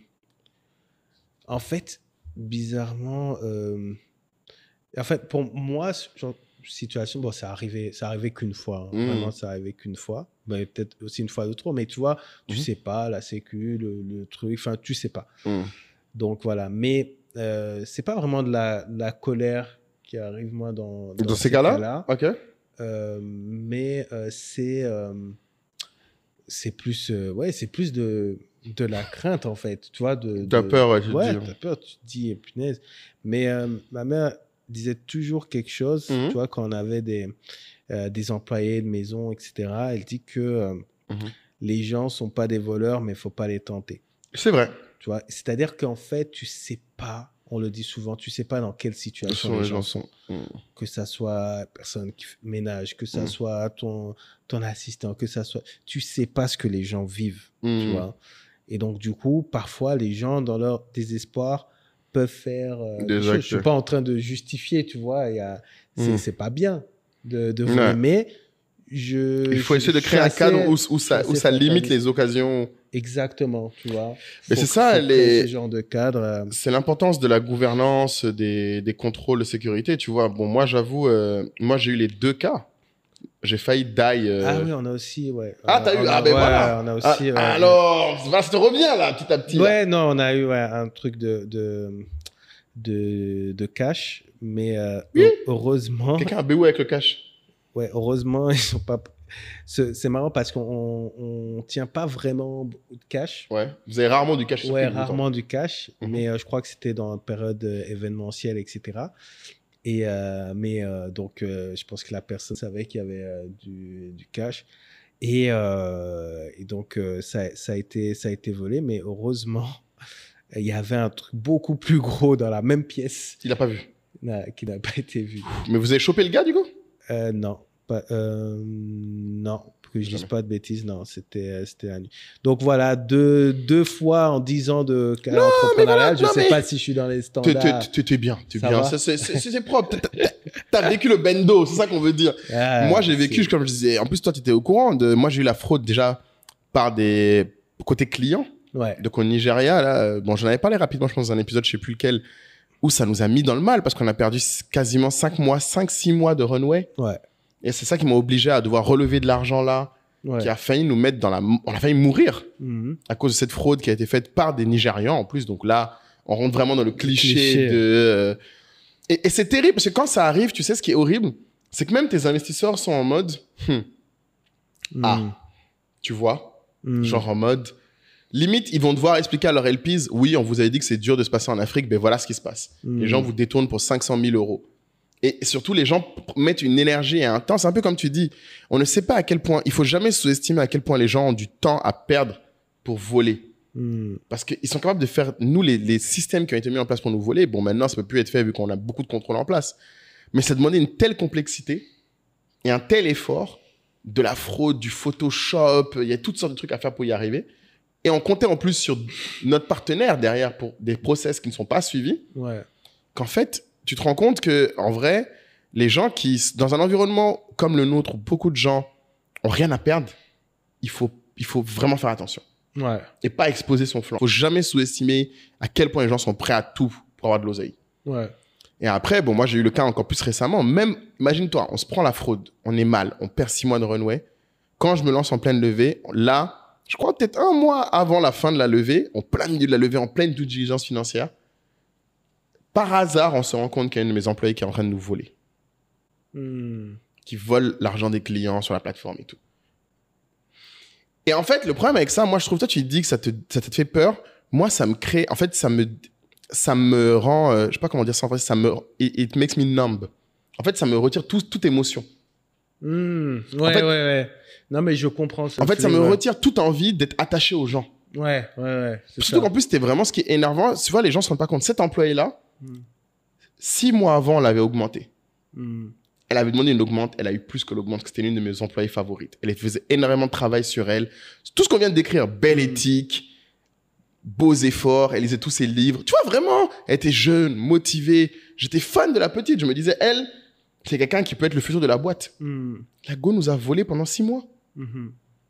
en fait, bizarrement, euh, en fait, pour moi, ce genre de situation, bon, ça arrivait, ça arrivait qu'une fois. hein. Mm. Vraiment, ça arrivait qu'une fois. Ben, peut-être aussi une fois de trop, mais tu vois, tu Mhm. sais pas, la sécu, le, le truc, enfin, tu sais pas. Hmm. Donc voilà. Mais euh, c'est pas vraiment de la, de la colère qui arrive, moi, dans, Dans ces cas-là? Ok. euh, mais euh, c'est euh, c'est plus euh, ouais c'est plus de de la crainte en fait, tu vois, de, T'as de- peur, ouais, tu te ouais dis. t'as peur, tu te dis punaise. Mais euh, ma mère disait toujours quelque chose, Mhm. tu vois, quand on avait des euh, des employés de maison, et cetera. Elle dit que euh, Mhm. les gens sont pas des voleurs, mais faut pas les tenter. C'est vrai. Tu vois, c'est-à-dire qu'en fait, tu sais pas, on le dit souvent, tu sais pas dans quelle situation Sont les les gens gens sont. sont. Hmm. Que ça soit la personne qui fait ménage, que ça Mm. soit ton, ton assistant, que ça soit... Tu sais pas ce que les gens vivent, tu Hmm. vois. Et donc, du coup, parfois, les gens, dans leur désespoir, peuvent faire euh, Des des choses. actes. Je suis pas en train de justifier, tu vois. Il y a... C'est Mm. c'est pas bien de, de Ouais. voler, mais je... Il faut je- essayer de je créer suis un cadre assez- où, où je suis ça, où assez ça limite fataliste. les occasions. Exactement, tu vois. Mais Faut- c'est ça, faut créer les- ce genre de cadre. euh, C'est l'importance de la gouvernance, des, des contrôles de sécurité, tu vois. Bon, moi, j'avoue, euh, moi, j'ai eu les deux cas. J'ai failli die. euh, Ah oui, on a aussi, ouais. Ah, t'as On eu- a- ah, ben ouais, voilà. On a aussi, Ah, ouais, ouais. alors, ça te revient, là, petit à petit. là. Ouais, non, on a eu ouais, un truc de, de, de, de cash, mais euh, Oui. heureusement, Quelqu'un a béou avec le cash. ouais, heureusement, ils sont pas. c'est, c'est marrant parce qu'on on tient pas vraiment beaucoup de cash. Ouais. Vous avez rarement du cash. Ouais, rarement du cash. Mm-hmm. Mais euh, je crois que c'était dans une période euh, événementielle, et cetera. Et, euh, mais euh, donc, euh, je pense que la personne savait qu'il y avait euh, du, du cash. Et, euh, et donc, euh, ça, ça, a été, ça a été volé. Mais heureusement, il y avait un truc beaucoup plus gros dans la même pièce. Il n'a pas vu. Na, qui n'a pas été vu. Mais vous avez chopé le gars, du coup? euh, Non. Pas, euh, non. Que je ne dise pas de bêtises, non. C'était, c'était la nuit. Donc voilà, deux, deux fois en dix ans de carrière entrepreneuriale. Je ne sais mais... pas si je suis dans les standards. Tu es bien. Tu es bien. C'est, c'est, c'est, c'est propre. Tu as vécu le bendo, c'est ça qu'on veut dire. Ah, moi, j'ai vécu, c'est... comme je disais. En plus, toi, tu étais au courant. De... Moi, j'ai eu la fraude déjà par des côtés clients. Ouais. Donc au Nigeria, là, bon, j'en avais parlé rapidement, je pense, dans un épisode, je ne sais plus lequel, où ça nous a mis dans le mal parce qu'on a perdu quasiment cinq mois, cinq six mois de runway. Ouais. Et c'est ça qui m'a obligé à devoir relever de l'argent là, ouais. qui a failli nous mettre dans la... On a failli mourir mm-hmm. à cause de cette fraude qui a été faite par des Nigérians en plus. Donc là, on rentre vraiment dans le cliché, cliché. de... Euh... Et, et c'est terrible parce que quand ça arrive, tu sais ce qui est horrible, c'est que même tes investisseurs sont en mode... Hmm. Mm. Ah, tu vois mm. Genre en mode... Limite, ils vont devoir expliquer à leurs L Ps, oui, on vous avait dit que c'est dur de se passer en Afrique, ben voilà ce qui se passe. Mm. Les gens vous détournent pour cinq cent mille euros. Et surtout, les gens mettent une énergie et un temps. C'est un peu comme tu dis, on ne sait pas à quel point, il faut jamais sous-estimer à quel point les gens ont du temps à perdre pour voler. Mm. Parce qu'ils sont capables de faire, nous, les, les systèmes qui ont été mis en place pour nous voler, bon, maintenant, ça peut plus être fait vu qu'on a beaucoup de contrôle en place. Mais ça demandait une telle complexité et un tel effort, de la fraude, du Photoshop, il y a toutes sortes de trucs à faire pour y arriver. Et on comptait en plus sur notre partenaire derrière pour des process qui ne sont pas suivis. Ouais. Qu'en fait, tu te rends compte que, en vrai, les gens qui, dans un environnement comme le nôtre, où beaucoup de gens ont rien à perdre, il faut, il faut vraiment faire attention. Ouais. Et pas exposer son flanc. Il faut jamais sous-estimer à quel point les gens sont prêts à tout pour avoir de l'oseille. Ouais. Et après, bon, moi, j'ai eu le cas encore plus récemment. Même, imagine-toi, on se prend la fraude, on est mal, on perd six mois de runway. Quand je me lance en pleine levée, là, je crois peut-être un mois avant la fin de la levée, en plein milieu de la levée, en pleine due diligence financière, par hasard, on se rend compte qu'il y a un de mes employés qui est en train de nous voler. Mm. Qui vole l'argent des clients sur la plateforme et tout. Et en fait, le problème avec ça, moi, je trouve, toi, tu dis que ça te, ça te fait peur. Moi, ça me crée, en fait, ça me, ça me rend, euh, je sais pas comment dire ça en français, ça me, it, it makes me numb. En fait, ça me retire tout, toute émotion. Mm. Ouais, en fait, ouais, ouais. Non, mais je comprends. En fait, ça me ouais. retire toute envie d'être attaché aux gens. Ouais, ouais, ouais. Surtout qu'en plus, c'était vraiment ce qui est énervant. Tu vois, les gens ne se rendent pas compte. Cet employé-là, mm. six mois avant, on l'avait augmenté. Mm. Elle avait demandé une augmente. Elle a eu plus que l'augmente, parce que c'était l'une de mes employées favorites. Elle faisait énormément de travail sur elle. Tout ce qu'on vient de décrire, belle mm. éthique, beaux efforts. Elle lisait tous ses livres. Tu vois, vraiment, elle était jeune, motivée. J'étais fan de la petite. Je me disais, elle, c'est quelqu'un qui peut être le futur de la boîte. Mm. La go nous a volé pendant six mois. Mm-hmm.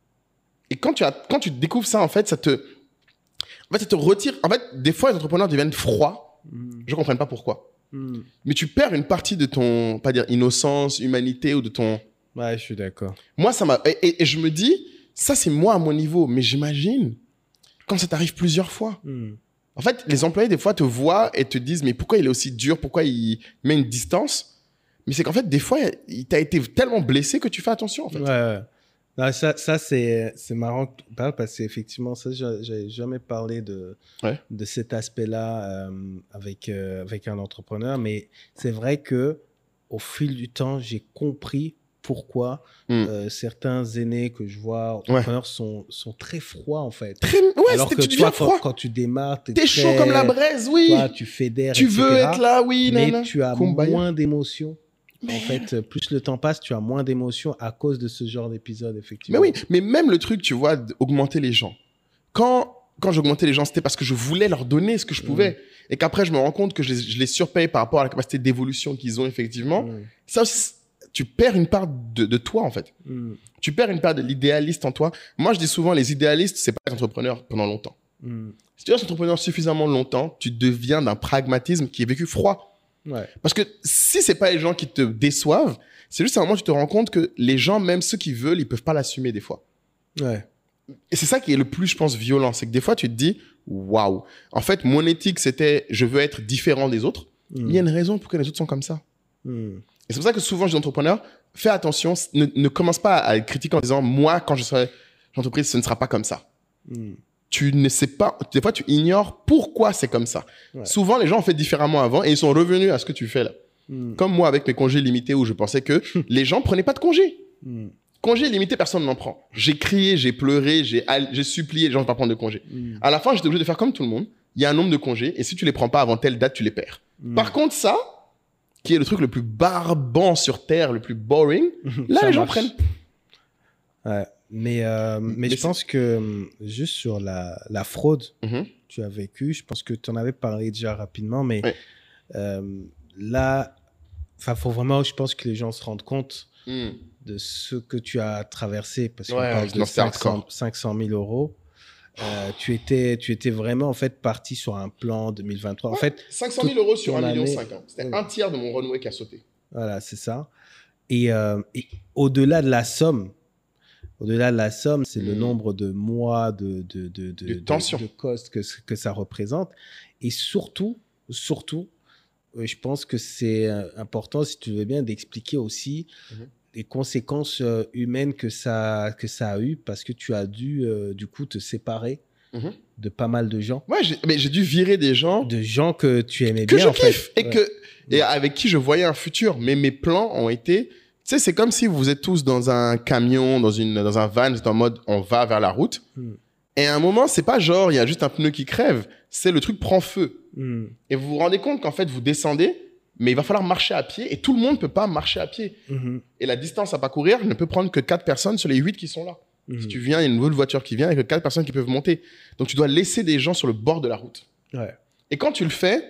Et quand tu, as, quand tu découvres ça, en fait, ça te, en fait, ça te retire. En fait, des fois, les entrepreneurs deviennent froids. Mm. Je ne comprends pas pourquoi. Mm. Mais tu perds une partie de ton, pas dire innocence, humanité ou de ton. Ouais, je suis d'accord. Moi, ça m'a. Et, et, et je me dis, ça, c'est moi à mon niveau. Mais j'imagine quand ça t'arrive plusieurs fois. Mm. En fait, les employés, des fois, te voient et te disent, mais pourquoi il est aussi dur? Pourquoi il met une distance? Mais c'est qu'en fait, des fois, il t'a été tellement blessé que tu fais attention, en fait. Ouais, ouais. Non, ça, ça c'est, c'est marrant que tu parles parce qu'effectivement, ça, j'avais jamais parlé de, ouais. de cet aspect-là euh, avec, euh, avec un entrepreneur. Mais c'est vrai que au fil du temps, j'ai compris pourquoi mm. euh, certains aînés que je vois, entrepreneurs, ouais. sont, sont très froids, en fait. Très, ouais, alors que tu toi, froid. Quand, quand tu démarres, t'es, t'es très, chaud comme la braise, oui. Toi, tu fédères, tu et cetera. veux être là, oui. Mais nana. tu as Kumbaya. moins d'émotions. En fait, plus le temps passe, tu as moins d'émotions à cause de ce genre d'épisode, effectivement. Mais oui, mais même le truc, tu vois, d'augmenter les gens. Quand, quand j'augmentais les gens, c'était parce que je voulais leur donner ce que je pouvais. Mmh. Et qu'après, je me rends compte que je les, je les surpaye par rapport à la capacité d'évolution qu'ils ont, effectivement. Mmh. Ça aussi, tu perds une part de, de toi, en fait. Mmh. Tu perds une part de l'idéaliste en toi. Moi, je dis souvent, les idéalistes, c'est pas être entrepreneur pendant longtemps. Mmh. Si tu restes entrepreneur suffisamment longtemps, tu deviens d'un pragmatisme qui est vécu froid. Ouais. Parce que si c'est pas les gens qui te déçoivent, c'est juste à un moment où tu te rends compte que les gens, même ceux qui veulent, ils peuvent pas l'assumer des fois. Ouais. Et c'est ça qui est le plus, je pense, violent. C'est que des fois, tu te dis, waouh. En fait, mon éthique, c'était, je veux être différent des autres. Mm. Il y a une raison pour que les autres sont comme ça. Mm. Et c'est pour ça que souvent, je dis aux entrepreneurs, fais attention, ne, ne commence pas à être critique en disant, moi, quand je serai entreprise, ce ne sera pas comme ça. Mm. Tu ne sais pas, des fois, tu ignores pourquoi c'est comme ça. Ouais. Souvent, les gens ont fait différemment avant et ils sont revenus à ce que tu fais là. Mm. Comme moi, avec mes congés limités, où je pensais que les gens prenaient pas de congés. Mm. Congés limités, personne n'en prend. J'ai crié, j'ai pleuré, j'ai, j'ai supplié les gens de pas prendre de congés. Mm. À la fin, j'étais obligé de faire comme tout le monde. Il y a un nombre de congés et si tu les prends pas avant telle date, tu les perds. Mm. Par contre, ça, qui est le truc le plus barbant sur Terre, le plus boring, là, les gens marche. prennent. Ouais. Mais, euh, mais, mais je pense que juste sur la, la fraude mm-hmm. que tu as vécu, je pense que tu en avais parlé déjà rapidement, mais ouais. euh, là, il faut vraiment, je pense que les gens se rendent compte mm. de ce que tu as traversé, parce qu'on ouais, parle de cinq cent mille euros. Euh, tu, étais, tu étais vraiment en fait parti sur un plan deux mille vingt-trois. Ouais, en fait, cinq cent mille euros sur un million cinq. Hein. C'était ouais. un tiers de mon runway qui a sauté. Voilà, c'est ça. Et, euh, et au-delà de la somme, Au-delà de la somme, c'est mmh. le nombre de mois de, de, de, de, de, tension. de, de cost que, que ça représente. Et surtout, surtout, euh, je pense que c'est important, si tu veux bien, d'expliquer aussi mmh. les conséquences euh, humaines que ça, que ça a eu parce que tu as dû, euh, du coup, te séparer mmh. de pas mal de gens. Ouais, j'ai, mais j'ai dû virer des gens. De gens que tu aimais que bien, je en kiffe fait. Et, ouais. que, et avec qui je voyais un futur. Mais mes plans ont été... Tu sais, c'est comme si vous êtes tous dans un camion, dans, une, dans un van, vous êtes en mode on va vers la route. Mm. Et à un moment, c'est pas genre il y a juste un pneu qui crève, c'est le truc prend feu. Mm. Et vous vous rendez compte qu'en fait, vous descendez, mais il va falloir marcher à pied et tout le monde ne peut pas marcher à pied. Mm-hmm. Et la distance à parcourir ne peut prendre que quatre personnes sur les huit qui sont là. Mm-hmm. Si tu viens, il y a une nouvelle voiture qui vient et que quatre personnes qui peuvent monter. Donc tu dois laisser des gens sur le bord de la route. Ouais. Et quand tu le fais,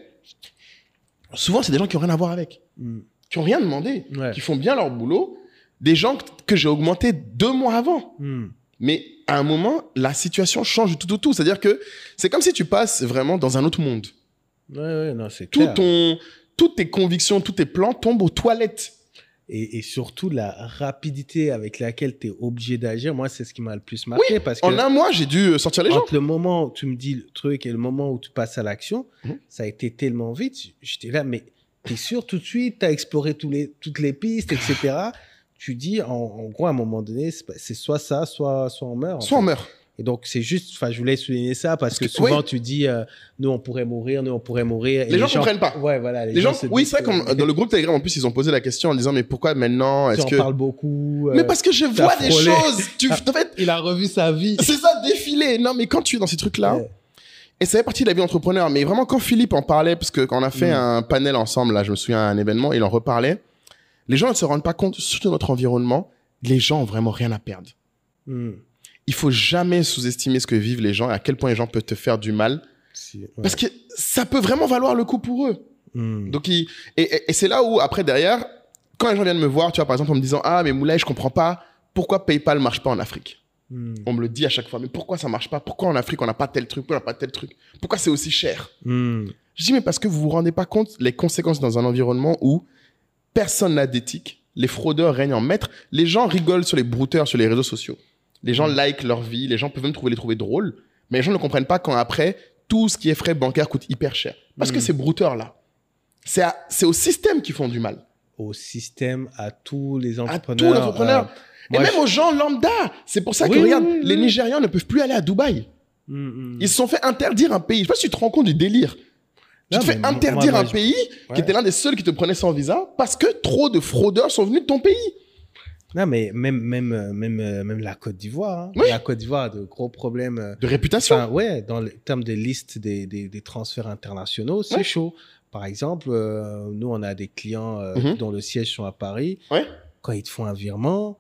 souvent, c'est des gens qui n'ont rien à voir avec. Mm. qui n'ont rien demandé, ouais. qui font bien leur boulot, des gens que j'ai augmentés deux mois avant. Mm. Mais à un moment, la situation change du tout au tout. C'est-à-dire que c'est comme si tu passes vraiment dans un autre monde. Ouais, ouais, non, c'est tout clair. Ton, toutes tes convictions, tous tes plans tombent aux toilettes. Et, et surtout, la rapidité avec laquelle tu es obligé d'agir, moi, c'est ce qui m'a le plus marqué. Oui, parce que en un mois, j'ai dû sortir les gens. Entre le moment où tu me dis le truc et le moment où tu passes à l'action, mm. ça a été tellement vite. J'étais là, mais... T'es sûr tout de suite, t'as exploré tous les, toutes les pistes, et cetera. Tu dis, en, en gros, à un moment donné, c'est, c'est soit ça, soit, soit on meurt. Soit on meurt. Et donc, c'est juste, enfin, je voulais souligner ça parce, parce que, que souvent, oui. tu dis, euh, nous, on pourrait mourir, nous, on pourrait mourir. Et les, les gens ne comprennent pas. Ouais, voilà. Les, les gens, gens oui, c'est vrai, comme dans le groupe Telegram, en plus, ils ont posé la question en disant, mais pourquoi maintenant, est-ce tu que. en parles beaucoup. Euh, mais parce que je vois des frôlé. choses. Tu, en fait, il a revu sa vie. C'est ça, défiler. Non, mais quand tu es dans ces trucs-là. Ouais. Et ça fait partie de la vie d'entrepreneur. Mais vraiment, quand Philippe en parlait, parce que quand on a fait mmh. un panel ensemble, là, je me souviens à un événement, il en reparlait. Les gens ne se rendent pas compte, surtout dans notre environnement, les gens ont vraiment rien à perdre. Mmh. Il faut jamais sous-estimer ce que vivent les gens et à quel point les gens peuvent te faire du mal. Si, ouais. Parce que ça peut vraiment valoir le coup pour eux. Mmh. Donc, il... et, et, et c'est là où, après, derrière, quand les gens viennent me voir, tu vois, par exemple, en me disant, ah, mais Moulay, je comprends pas pourquoi PayPal marche pas en Afrique. Mm. On me le dit à chaque fois, mais pourquoi ça marche pas? Pourquoi en Afrique on n'a pas tel truc? Pourquoi on n'a pas tel truc? Pourquoi c'est aussi cher? mm. Je dis, mais parce que vous vous rendez pas compte les conséquences dans un environnement où personne n'a d'éthique, les fraudeurs règnent en maître, les gens rigolent sur les brouteurs sur les réseaux sociaux, les gens mm. likent leur vie, les gens peuvent même trouver les trouver drôles, mais les gens ne comprennent pas quand après tout ce qui est frais bancaires coûte hyper cher. Parce mm. que ces brouteurs là, c'est, à, c'est au système qui font du mal. Au système, à tous les entrepreneurs. À tous les entrepreneurs. Euh... Et Moi, même je... aux gens lambda. C'est pour ça oui, que, regarde, oui, oui, les Nigérians oui. ne peuvent plus aller à Dubaï. Mm, mm. Ils se sont fait interdire un pays. Je sais pas si tu te rends compte du délire. Tu non, te fais interdire moi, moi, un je... pays ouais. qui était l'un des seuls qui te prenait sans visa parce que trop de fraudeurs sont venus de ton pays. Non, mais même, même, même, même la Côte d'Ivoire. Hein. Oui. La Côte d'Ivoire a de gros problèmes. De réputation. Enfin, ouais, dans le terme des listes des, des, des transferts internationaux, c'est ouais. chaud. Par exemple, euh, nous, on a des clients euh, mm-hmm. dont le siège sont à Paris. Ouais. Quand ils te font un virement,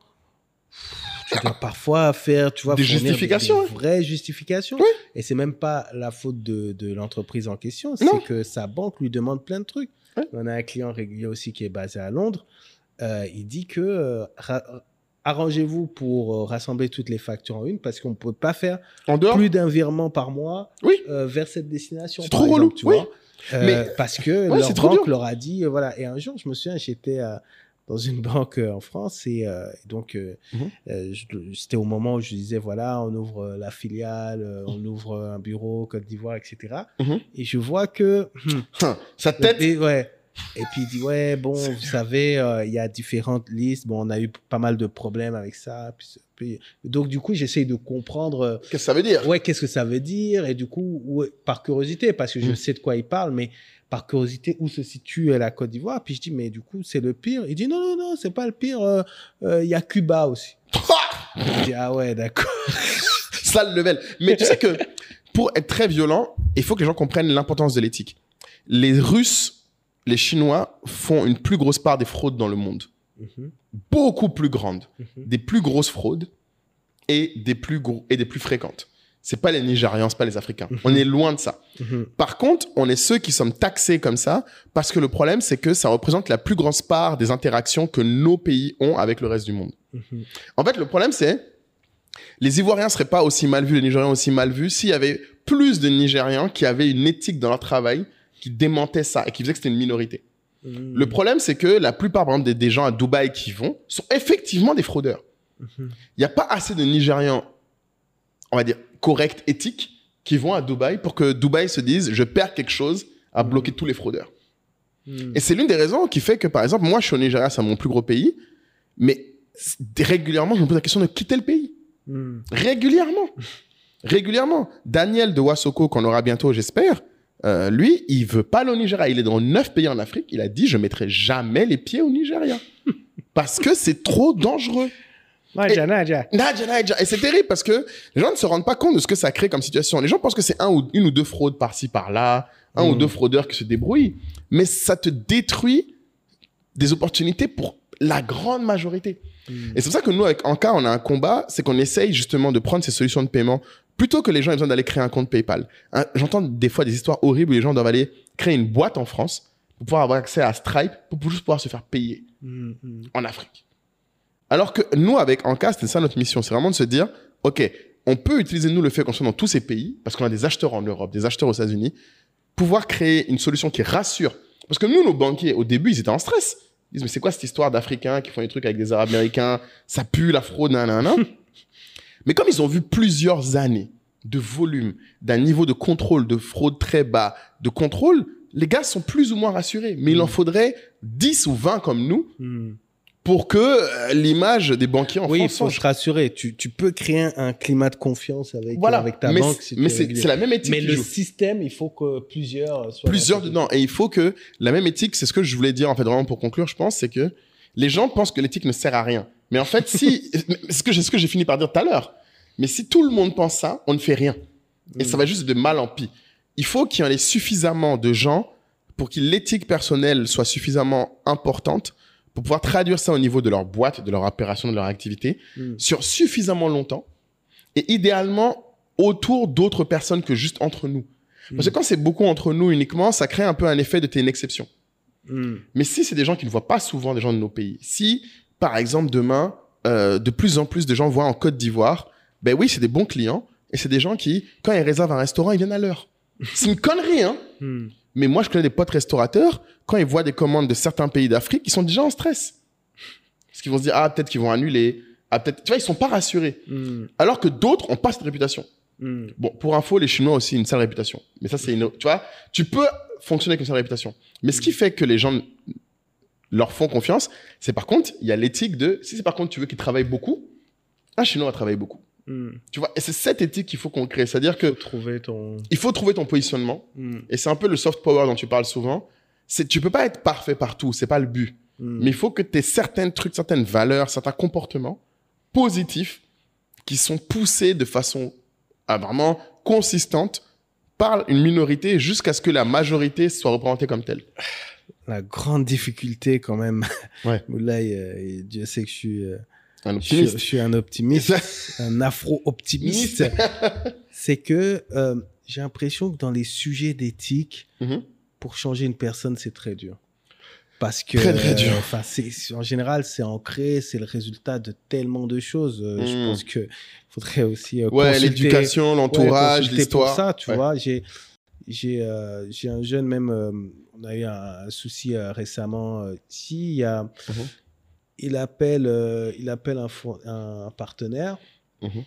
tu dois parfois faire, tu vois, des justifications, des, des vraies justifications. Oui. Et c'est même pas la faute de, de l'entreprise en question, c'est non. que sa banque lui demande plein de trucs. Oui. On a un client régulier aussi qui est basé à Londres. Euh, il dit que euh, ra- arrangez-vous pour euh, rassembler toutes les factures en une parce qu'on ne peut pas faire en dehors plus d'un virement par mois oui. euh, vers cette destination. C'est trop relou, tu oui. vois. Euh, Mais parce que ouais, leur banque leur a dit, euh, voilà. Et un jour, je me souviens, j'étais euh, dans une banque euh, en France et euh, donc euh, mm-hmm. euh, je, c'était au moment où je disais, voilà, on ouvre euh, la filiale, euh, on ouvre un bureau Côte d'Ivoire, et cetera. Mm-hmm. Et je vois que... Hmm, Sa tête et, ouais, Et puis il dit, ouais, bon, vous savez, euh, il y a différentes listes. Bon, on a eu pas mal de problèmes avec ça. Puis, puis... Donc, du coup, j'essaye de comprendre. Euh, qu'est-ce que ça veut dire? Ouais, qu'est-ce que ça veut dire? Et du coup, ouais, par curiosité, parce que je mmh. sais de quoi il parle, mais par curiosité, où se situe la Côte d'Ivoire? Puis je dis, mais du coup, c'est le pire. Il dit, non, non, non, c'est pas le pire. Il euh, euh, y a Cuba aussi. Je dis, ah ouais, d'accord. Ça, le level. Mais tu sais que pour être très violent, il faut que les gens comprennent l'importance de l'éthique. Les Russes, les Chinois font une plus grosse part des fraudes dans le monde. Mm-hmm. Beaucoup plus grande. Mm-hmm. Des plus grosses fraudes et des plus, gros, et des plus fréquentes. C'est pas les Nigérians, c'est pas les Africains. Mm-hmm. On est loin de ça. Mm-hmm. Par contre, on est ceux qui sommes taxés comme ça parce que le problème, c'est que ça représente la plus grosse part des interactions que nos pays ont avec le reste du monde. Mm-hmm. En fait, le problème, c'est les Ivoiriens seraient pas aussi mal vus, les Nigérians aussi mal vus s'il y avait plus de Nigérians qui avaient une éthique dans leur travail qui démentaient ça et qui faisaient que c'était une minorité. Mmh. Le problème, c'est que la plupart, par exemple, des, des gens à Dubaï qui vont sont effectivement des fraudeurs. Il mmh. n'y a pas assez de Nigérians, on va dire, corrects, éthiques, qui vont à Dubaï pour que Dubaï se dise « je perds quelque chose à bloquer mmh. tous les fraudeurs mmh. ». Et c'est l'une des raisons qui fait que, par exemple, moi, je suis au Nigeria, c'est mon plus gros pays, mais régulièrement, je me pose la question de quitter le pays. Mmh. Régulièrement. Régulièrement. Daniel de Wasoko, qu'on aura bientôt, j'espère, euh, lui, il veut pas aller au Nigeria. Il est dans neuf pays en Afrique. Il a dit, je mettrai jamais les pieds au Nigeria. Parce que c'est trop dangereux. Naja, Naja. Naja, Naja. Et c'est terrible parce que les gens ne se rendent pas compte de ce que ça crée comme situation. Les gens pensent que c'est un ou, une ou deux fraudes par-ci, par-là, un mmh. ou deux fraudeurs qui se débrouillent. Mais ça te détruit des opportunités pour la grande majorité. Mmh. Et c'est pour ça que nous, avec Anka, on a un combat, c'est qu'on essaye justement de prendre ces solutions de paiement plutôt que les gens aient besoin d'aller créer un compte PayPal. Hein, j'entends des fois des histoires horribles où les gens doivent aller créer une boîte en France pour pouvoir avoir accès à Stripe, pour juste pouvoir se faire payer mmh. en Afrique. Alors que nous, avec Anka, c'est ça notre mission. C'est vraiment de se dire, OK, on peut utiliser nous le fait qu'on soit dans tous ces pays, parce qu'on a des acheteurs en Europe, des acheteurs aux États-Unis, pouvoir créer une solution qui rassure. Parce que nous, nos banquiers, au début, ils étaient en stress. Ils disent, mais c'est quoi cette histoire d'Africains qui font des trucs avec des Arabes américains? Ça pue la fraude, nanana. Mais comme ils ont vu plusieurs années de volume, d'un niveau de contrôle, de fraude très bas, de contrôle, les gars sont plus ou moins rassurés. Mais mmh. il en faudrait dix ou vingt comme nous mmh. pour que euh, l'image des banquiers en oui, France... Oui, il faut se rassurer. Tu, tu peux créer un, un climat de confiance avec, voilà. avec ta mais banque. Si mais c'est, c'est la même éthique. Mais le joue. système, il faut que plusieurs soient... Plusieurs dedans. Et il faut que la même éthique, c'est ce que je voulais dire, en fait, vraiment pour conclure, je pense, c'est que les gens pensent que l'éthique ne sert à rien. Mais en fait, si... c'est ce que j'ai, ce que j'ai fini par dire tout à l'heure. Mais si tout le monde pense ça, on ne fait rien. Et mmh. ça va juste de mal en pis. Il faut qu'il y en ait suffisamment de gens pour que l'éthique personnelle soit suffisamment importante pour pouvoir traduire ça au niveau de leur boîte, de leur opération, de leur activité, mmh. sur suffisamment longtemps et idéalement autour d'autres personnes que juste entre nous. Mmh. Parce que quand c'est beaucoup entre nous uniquement, ça crée un peu un effet de t'es une exception. Mmh. Mais si c'est des gens qui ne voient pas souvent des gens de nos pays, si, par exemple, demain, euh, de plus en plus de gens voient en Côte d'Ivoire, ben oui, c'est des bons clients et c'est des gens qui, quand ils réservent un restaurant, ils viennent à l'heure. C'est une connerie, hein mmh. Mais moi, je connais des potes restaurateurs, quand ils voient des commandes de certains pays d'Afrique, ils sont déjà en stress. Parce qu'ils vont se dire, ah, peut-être qu'ils vont annuler. Ah, peut-être... Tu vois, ils sont pas rassurés. Mm. Alors que d'autres ont pas cette réputation. Mm. Bon, pour info, les Chinois ont aussi une sale réputation. Mais ça, c'est une... Tu vois, tu peux fonctionner avec une sale réputation. Mais ce qui fait que les gens leur font confiance, c'est par contre, il y a l'éthique de, si c'est par contre, tu veux qu'ils travaillent beaucoup, un Chinois va travailler beaucoup. Mm. Tu vois, et c'est cette éthique qu'il faut qu'on crée. C'est-à-dire que... Il faut trouver ton... Il faut trouver ton positionnement. Mm. Et c'est un peu le soft power dont tu parles souvent. C'est, tu peux pas être parfait partout. C'est pas le but. Mm. Mais il faut que tu aies certains trucs, certaines valeurs, certains comportements positifs qui sont poussés de façon à vraiment consistante par une minorité jusqu'à ce que la majorité soit représentée comme telle. La grande difficulté quand même. Ouais. Moulay, euh, Dieu sait que je suis... Euh... Un optimiste. Je, je suis un optimiste, un afro-optimiste. C'est que euh, j'ai l'impression que dans les sujets d'éthique, mm-hmm. pour changer une personne, c'est très dur. Parce que, très, très dur. Enfin, c'est, en général, c'est ancré, c'est le résultat de tellement de choses. Mm. Je pense qu'il faudrait aussi euh, ouais, l'éducation, l'entourage, ouais, l'histoire. Pour ça, tu ouais. vois, j'ai, j'ai, euh, j'ai un jeune même, euh, on a eu un, un souci euh, récemment euh, ici, il y a... Mm-hmm. Il appelle, euh, il appelle un, fo- un partenaire. Mmh.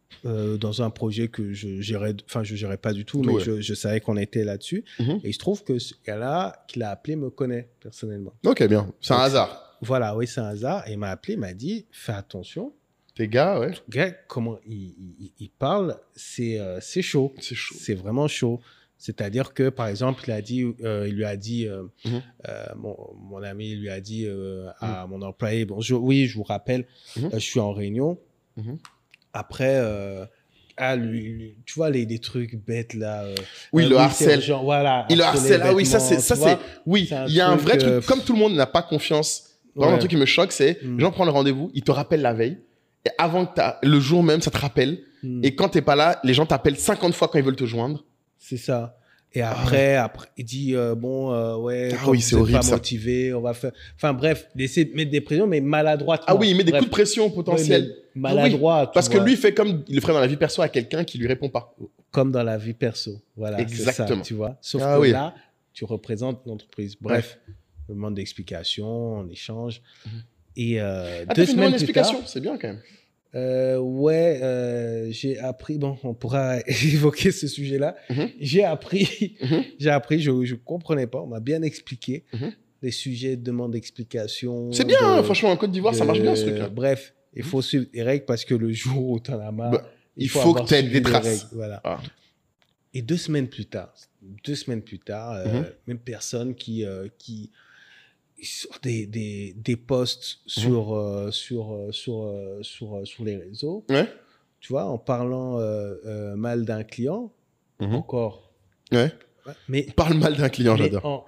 euh, dans un projet que je gérais, enfin, je gérais pas du tout, mais ouais. je, je savais qu'on était là-dessus. Mm-hmm. Et il se trouve que ce gars-là qui l'a appelé me connaît personnellement. Ok, bien. C'est un Donc, hasard. Voilà, oui, c'est un hasard. Et il m'a appelé, il m'a dit, fais attention. Tes gars, ouais. Gars, comment il, il, il parle, c'est euh, c'est chaud. C'est chaud. C'est vraiment chaud. C'est-à-dire que, par exemple, il, a dit, euh, il lui a dit, euh, mm-hmm. euh, mon, mon ami lui a dit euh, à mm-hmm. mon employé, bonjour, oui, je vous rappelle, mm-hmm. euh, je suis en réunion. Mm-hmm. Après, euh, ah, lui, lui, tu vois, les, les trucs bêtes là. Euh, oui, euh, le oui, harcèle. Genre, voilà, il le harcèle. Ah oui, ça, c'est. Ça, c'est oui, il y a un vrai truc. Euh, comme tout le monde n'a pas confiance. Par exemple, ouais. un truc qui me choque, c'est mm. les gens prennent rendez-vous, ils te rappellent la veille. Et avant que t'as, le jour même, ça te rappelle. Mm. Et quand t'es pas là, les gens t'appellent cinquante fois quand ils veulent te joindre. C'est ça. Et après, ah. après il dit, euh, bon, euh, ouais, ah oui, c'est horrible, pas ça. motivé, on va faire... Enfin bref, d'essayer de mettre des pressions, mais maladroitement. Ah oui, il met des bref. coups de pression potentiels. Oui, maladroit, ah oui. Parce vois. que lui, il fait comme il le ferait dans la vie perso à quelqu'un qui lui répond pas. Comme dans la vie perso. Voilà, exactement. Ça, tu vois. Sauf ah, que oui. là, tu représentes l'entreprise. Bref, ouais. on demande d'explications, on échange. Mm-hmm. Et euh, ah, deux fait semaines une plus explication, tard... c'est bien quand même. Euh, ouais, euh, j'ai appris, bon, on pourra évoquer ce sujet-là. Mm-hmm. J'ai appris, mm-hmm. j'ai appris, je ne comprenais pas, on m'a bien expliqué mm-hmm. les sujets de demande d'explication. C'est bien, de, hein, franchement, en Côte d'Ivoire, de, ça marche bien ce truc-là. Bref, il faut suivre les règles parce que le jour où tu en as marre, bah, il, il faut, faut que tu aies des traces. Voilà. Ah. Et deux semaines plus tard, deux semaines plus tard, euh, mm-hmm. même personne qui, euh, qui sur des, des, des posts mmh. sur, euh, sur, euh, sur, euh, sur, euh, sur les réseaux, ouais. tu vois, en parlant euh, euh, mal d'un client, mmh. encore. Ouais. ouais. Mais, parle mal d'un client, j'adore. En,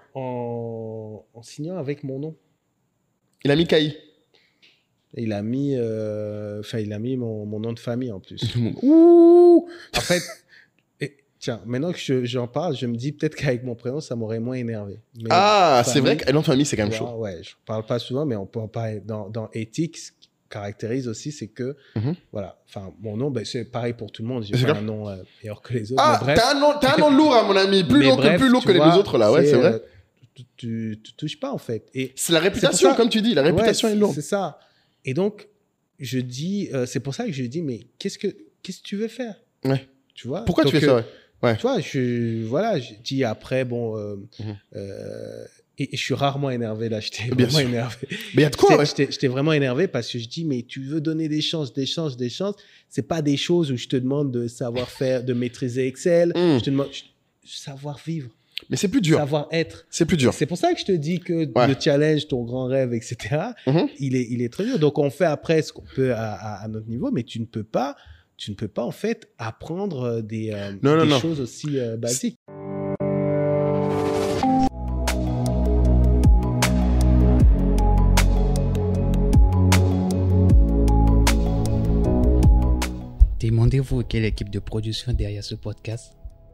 en, en signant avec mon nom. Il a mis Caï. Il a mis, euh, il a mis mon, mon nom de famille en plus. Ouh. En fait... Tiens, maintenant que je, j'en parle, je me dis peut-être qu'avec mon prénom, ça m'aurait moins énervé. Mais ah, famille, c'est vrai que nom de famille, c'est quand même ouais, chaud. Ouais, je ne parle pas souvent, mais on peut en parler. Dans, dans éthique, ce qui caractérise aussi, c'est que, mm-hmm. voilà, enfin, mon nom, ben, c'est pareil pour tout le monde. J'ai c'est pas clair. un nom euh, meilleur que les autres. Ah, t'as un nom, t'as un nom lourd, à mon ami. Plus lourd que, plus lourd que vois, les deux autres, là. Ouais, c'est, c'est vrai. Euh, tu, tu, tu touches pas, en fait. Et c'est la réputation, ça, comme tu dis. La réputation ouais, est lourde. C'est ça. Et donc, je dis, euh, c'est pour ça que je dis, mais qu'est-ce que, qu'est-ce que tu veux faire? Ouais. Tu vois? Pourquoi tu fais ça, ouais? Ouais. Tu vois, je, voilà, je dis après, bon, euh, mm-hmm. euh, et, et je suis rarement énervé là, j'étais Bien vraiment sûr. énervé. Mais il y a de quoi, ouais. J'étais, j'étais vraiment énervé parce que je dis, mais tu veux donner des chances, des chances, des chances. C'est pas des choses où je te demande de savoir faire, de maîtriser Excel. Mm. Je te demande je, savoir vivre. Mais c'est plus dur. Savoir être. C'est plus dur. C'est pour ça que je te dis que ouais. le challenge, ton grand rêve, et cetera, mm-hmm. il est, il est très dur. Donc, on fait après ce qu'on peut à, à, à notre niveau, mais tu ne peux pas. Tu ne peux pas, en fait, apprendre des, euh, non, non, des non. choses aussi euh, basiques. Demandez-vous quelle équipe de production derrière ce podcast?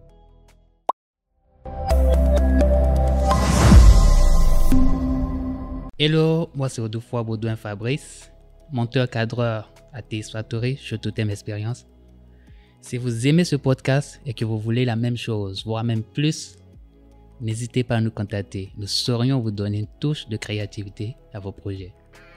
Hello, moi c'est Audoufois Baudouin Fabrice, monteur-cadreur à T S Factory, chez Totem Experience. Si vous aimez ce podcast et que vous voulez la même chose, voire même plus, n'hésitez pas à nous contacter. Nous saurions vous donner une touche de créativité à vos projets.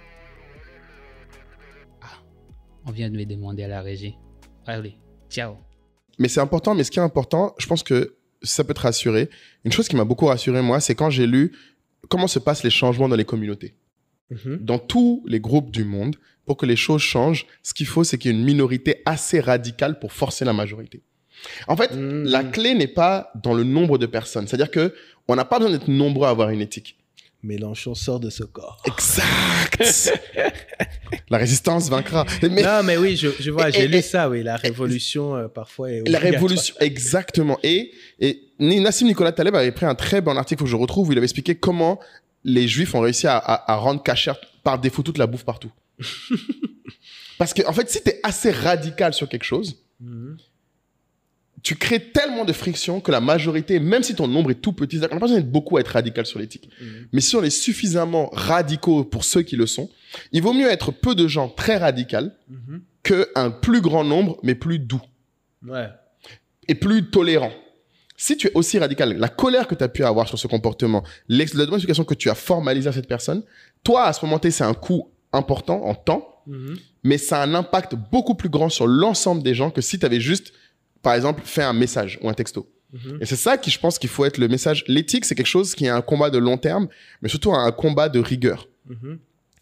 Ah, on vient de me demander à la régie. Allez, ciao. Mais c'est important, mais ce qui est important, je pense que ça peut te rassurer. Une chose qui m'a beaucoup rassuré, moi, c'est quand j'ai lu comment se passent les changements dans les communautés. Mmh. Dans tous les groupes du monde, pour que les choses changent, ce qu'il faut, c'est qu'il y ait une minorité assez radicale pour forcer la majorité. En fait, mmh. la clé n'est pas dans le nombre de personnes. C'est-à-dire qu'on n'a pas besoin d'être nombreux à avoir une éthique. Mélenchon sort de ce corps. Exact. La résistance vaincra. Mais... Non, mais oui, je, je vois, j'ai et, lu et, ça, oui. La révolution, euh, parfois, est La révolution, exactement. Et, et Nassim Nicolas Taleb avait pris un très bon article que je retrouve où il avait expliqué comment les Juifs ont réussi à, à, à rendre cachère par défaut toute la bouffe partout. Parce que, en fait, si tu es assez radical sur quelque chose, mm-hmm. tu crées tellement de friction que la majorité, même si ton nombre est tout petit, on n'a pas besoin d'être beaucoup à être radical sur l'éthique. Mmh. Mais si on est suffisamment radicaux pour ceux qui le sont, il vaut mieux être peu de gens très radicaux mmh. qu'un plus grand nombre, mais plus doux. Ouais. Et plus tolérant. Si tu es aussi radical, la colère que tu as pu avoir sur ce comportement, la demande d'explication que tu as formalisé à cette personne, toi, à ce moment-là, c'est un coût important en temps, mm-hmm. mais ça a un impact beaucoup plus grand sur l'ensemble des gens que si tu avais juste, par exemple, fait un message ou un texto. Mm-hmm. Et c'est ça qui, je pense, qu'il faut être le message. L'éthique, c'est quelque chose qui est un combat de long terme, mais surtout un combat de rigueur. Mm-hmm.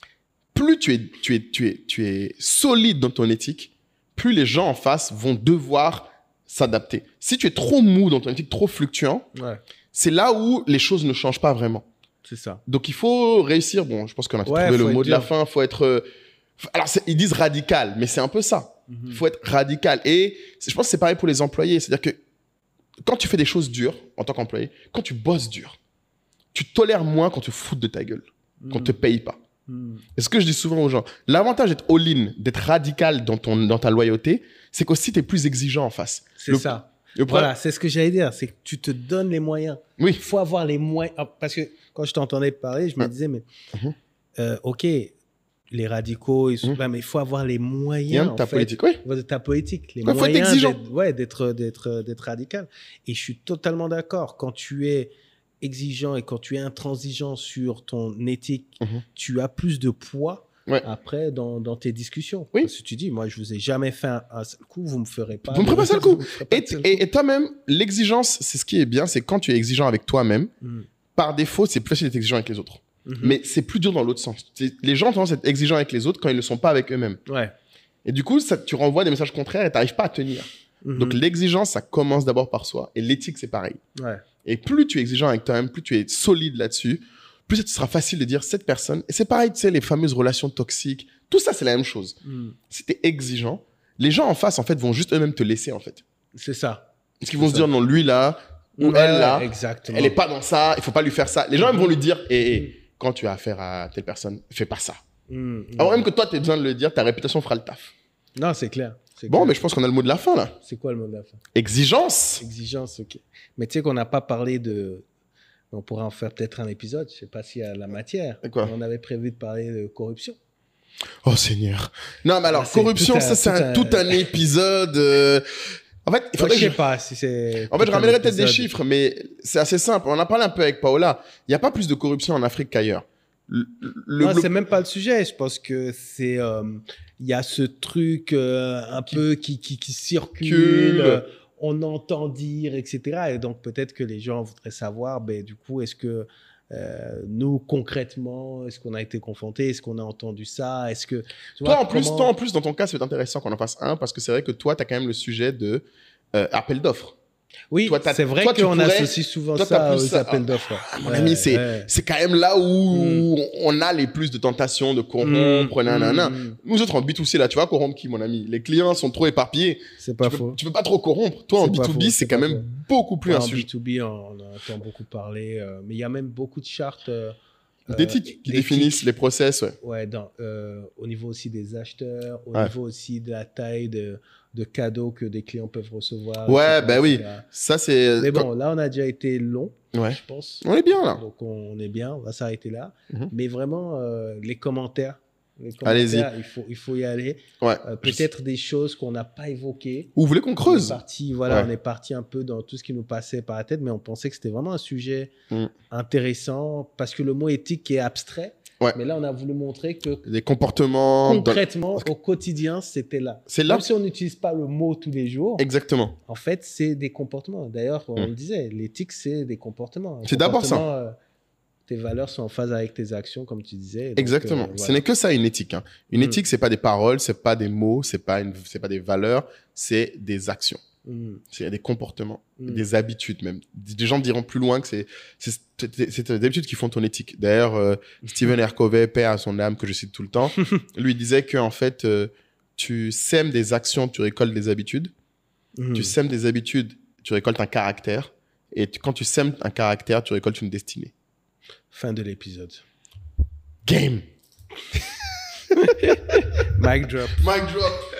Plus tu es, tu, es, tu, es, tu es solide dans ton éthique, plus les gens en face vont devoir s'adapter. Si tu es trop mou dans ton éthique, trop fluctuant, ouais. c'est là où les choses ne changent pas vraiment. C'est ça. Donc, il faut réussir. Bon, je pense qu'on a ouais, trouvé le mot de dur. la fin. Il faut être... Alors, ils disent radical, mais c'est un peu ça. Il mm-hmm. faut être radical. Et je pense que c'est pareil pour les employés. C'est-à-dire que quand tu fais des choses dures en tant qu'employé, quand tu bosses dur, tu tolères moins quand tu foutes de ta gueule, mm. quand on ne te paye pas. Mm. Et ce que je dis souvent aux gens, l'avantage d'être all-in, d'être radical dans, ton, dans ta loyauté, c'est qu'aussi tu es plus exigeant en face. C'est le, ça. Le voilà, c'est ce que j'allais dire. C'est que tu te donnes les moyens. Oui. Il faut avoir les moyens. Parce que quand je t'entendais parler, je me disais, mais mm-hmm. euh, OK, les radicaux, ils sont mmh. là, mais il faut avoir les moyens de ta en fait, politique, oui. de ta politique, les ouais, moyens d'être, ouais, d'être, d'être, d'être radical. Et je suis totalement d'accord. Quand tu es exigeant et quand tu es intransigeant sur ton éthique, mmh. tu as plus de poids ouais. après dans, dans tes discussions. Oui. Parce que tu dis, moi, je vous ai jamais fait un, un seul coup, vous me ferez pas. Vous me ferez pas un seul coup. Et, seul et, coup. et toi-même, l'exigence, c'est ce qui est bien, c'est quand tu es exigeant avec toi-même. Mmh. Par défaut, c'est plus facile d'être exigeant avec les autres. Mm-hmm. Mais c'est plus dur dans l'autre sens. C'est, les gens ont tendance à être exigeants avec les autres quand ils ne sont pas avec eux-mêmes. Ouais. Et du coup, ça, tu renvoies des messages contraires et tu n'arrives pas à tenir. Mm-hmm. Donc, l'exigence, ça commence d'abord par soi. Et l'éthique, c'est pareil. Ouais. Et plus tu es exigeant avec toi-même, plus tu es solide là-dessus, plus ce sera facile de dire cette personne. Et c'est pareil, tu sais, les fameuses relations toxiques. Tout ça, c'est la même chose. Mm. Si tu es exigeant, les gens en face, en fait, vont juste eux-mêmes te laisser, en fait. C'est ça. Parce qu'ils vont se dire, non, lui là, ou ouais, elle là, exactement. elle n'est pas dans ça, il ne faut pas lui faire ça. Les gens mm-hmm. vont lui dire, hé, hé, quand tu as affaire à telle personne, fais pas ça. Mm, Alors mm. même que toi, tu as besoin de le dire, ta réputation fera le taf. Non, c'est clair. C'est bon, clair. mais je pense qu'on a le mot de la fin, là. C'est quoi le mot de la fin? Exigence. Exigence, ok. Mais tu sais qu'on n'a pas parlé de... On pourrait en faire peut-être un épisode, je sais pas s'il y a la matière. Et quoi? On avait prévu de parler de corruption. Oh, Seigneur. Non, mais alors, ah, corruption, un, ça, c'est tout un, un... tout un épisode... Euh... En fait, il faudrait je sais que je... pas si c'est. En fait, je ramènerai peut-être des chiffres, mais c'est assez simple. On en a parlé un peu avec Paola. Il n'y a pas plus de corruption en Afrique qu'ailleurs. Le, le non, glo... c'est même pas le sujet. Je pense que c'est. Il euh, y a ce truc euh, un qui... peu qui, qui, qui circule. Euh, on entend dire, et cetera. Et donc, peut-être que les gens voudraient savoir, ben, du coup, est-ce que. Euh, nous concrètement, est-ce qu'on a été confrontés, est-ce qu'on a entendu ça, est-ce que tu toi vois, en plus, comment... toi en plus dans ton cas, c'est intéressant qu'on en fasse un parce que c'est vrai que toi, tu as quand même le sujet de euh, appel d'offres. Oui, toi, c'est vrai qu'on pourrais... associe souvent toi, ça aux ça... appels d'offres. Ah, mon ouais, ami, c'est ouais. c'est quand même là où mm. on a les plus de tentations de corrompre, mm. nanana. Mm. Nous autres en B deux C là, tu vas corrompre qui, mon ami? Les clients sont trop éparpillés. C'est pas tu faux. Peux, tu peux pas trop corrompre. Toi en B deux B, c'est, c'est quand même faux. beaucoup plus ouais, un sujet. En B deux B, on en entend beaucoup parler, euh, mais il y a même beaucoup de chartes euh, d'éthique qui définissent les process, ouais. Ouais, dans, euh, au niveau aussi des acheteurs, au ouais. niveau aussi de la taille de de cadeaux que des clients peuvent recevoir. Ouais, ben bah oui. Ça, c'est... Mais bon, là, on a déjà été long, ouais. je pense. On est bien, là. Donc, on est bien. On va s'arrêter là. Mm-hmm. Mais vraiment, euh, les commentaires, les commentaires Allez-y. il faut, il faut y aller. Ouais. Euh, peut-être des choses qu'on n'a pas évoquées. Ou vous voulez qu'on creuse? On est parti, voilà, ouais. on est parti un peu dans tout ce qui nous passait par la tête, mais on pensait que c'était vraiment un sujet mm. intéressant parce que le mot éthique est abstrait. Ouais. Mais là, on a voulu montrer que les comportements concrètement, dans... au quotidien, c'était là. C'est là. Même si on n'utilise pas le mot tous les jours. Exactement. En fait, c'est des comportements. D'ailleurs, on mmh. le disait, l'éthique, c'est des comportements. C'est d'abord ça. Euh, tes valeurs sont en phase avec tes actions, comme tu disais. Donc, exactement. Euh, voilà. Ce n'est que ça, une éthique. Hein. Une mmh. éthique, c'est pas des paroles, c'est pas des mots, c'est pas une... c'est pas des valeurs, c'est des actions. Mm. C'est des comportements, mm. des habitudes même. Des gens diront plus loin que c'est, c'est, c'est, c'est des habitudes qui font ton éthique. D'ailleurs, euh, Stephen R. Covey, paix à son âme, que je cite tout le temps, lui disait que en fait, euh, tu sèmes des actions, tu récoltes des habitudes. Mm. Tu sèmes des habitudes, tu récoltes un caractère. Et tu, quand tu sèmes un caractère, tu récoltes une destinée. Fin de l'épisode. Game. Mic drop. Mic drop.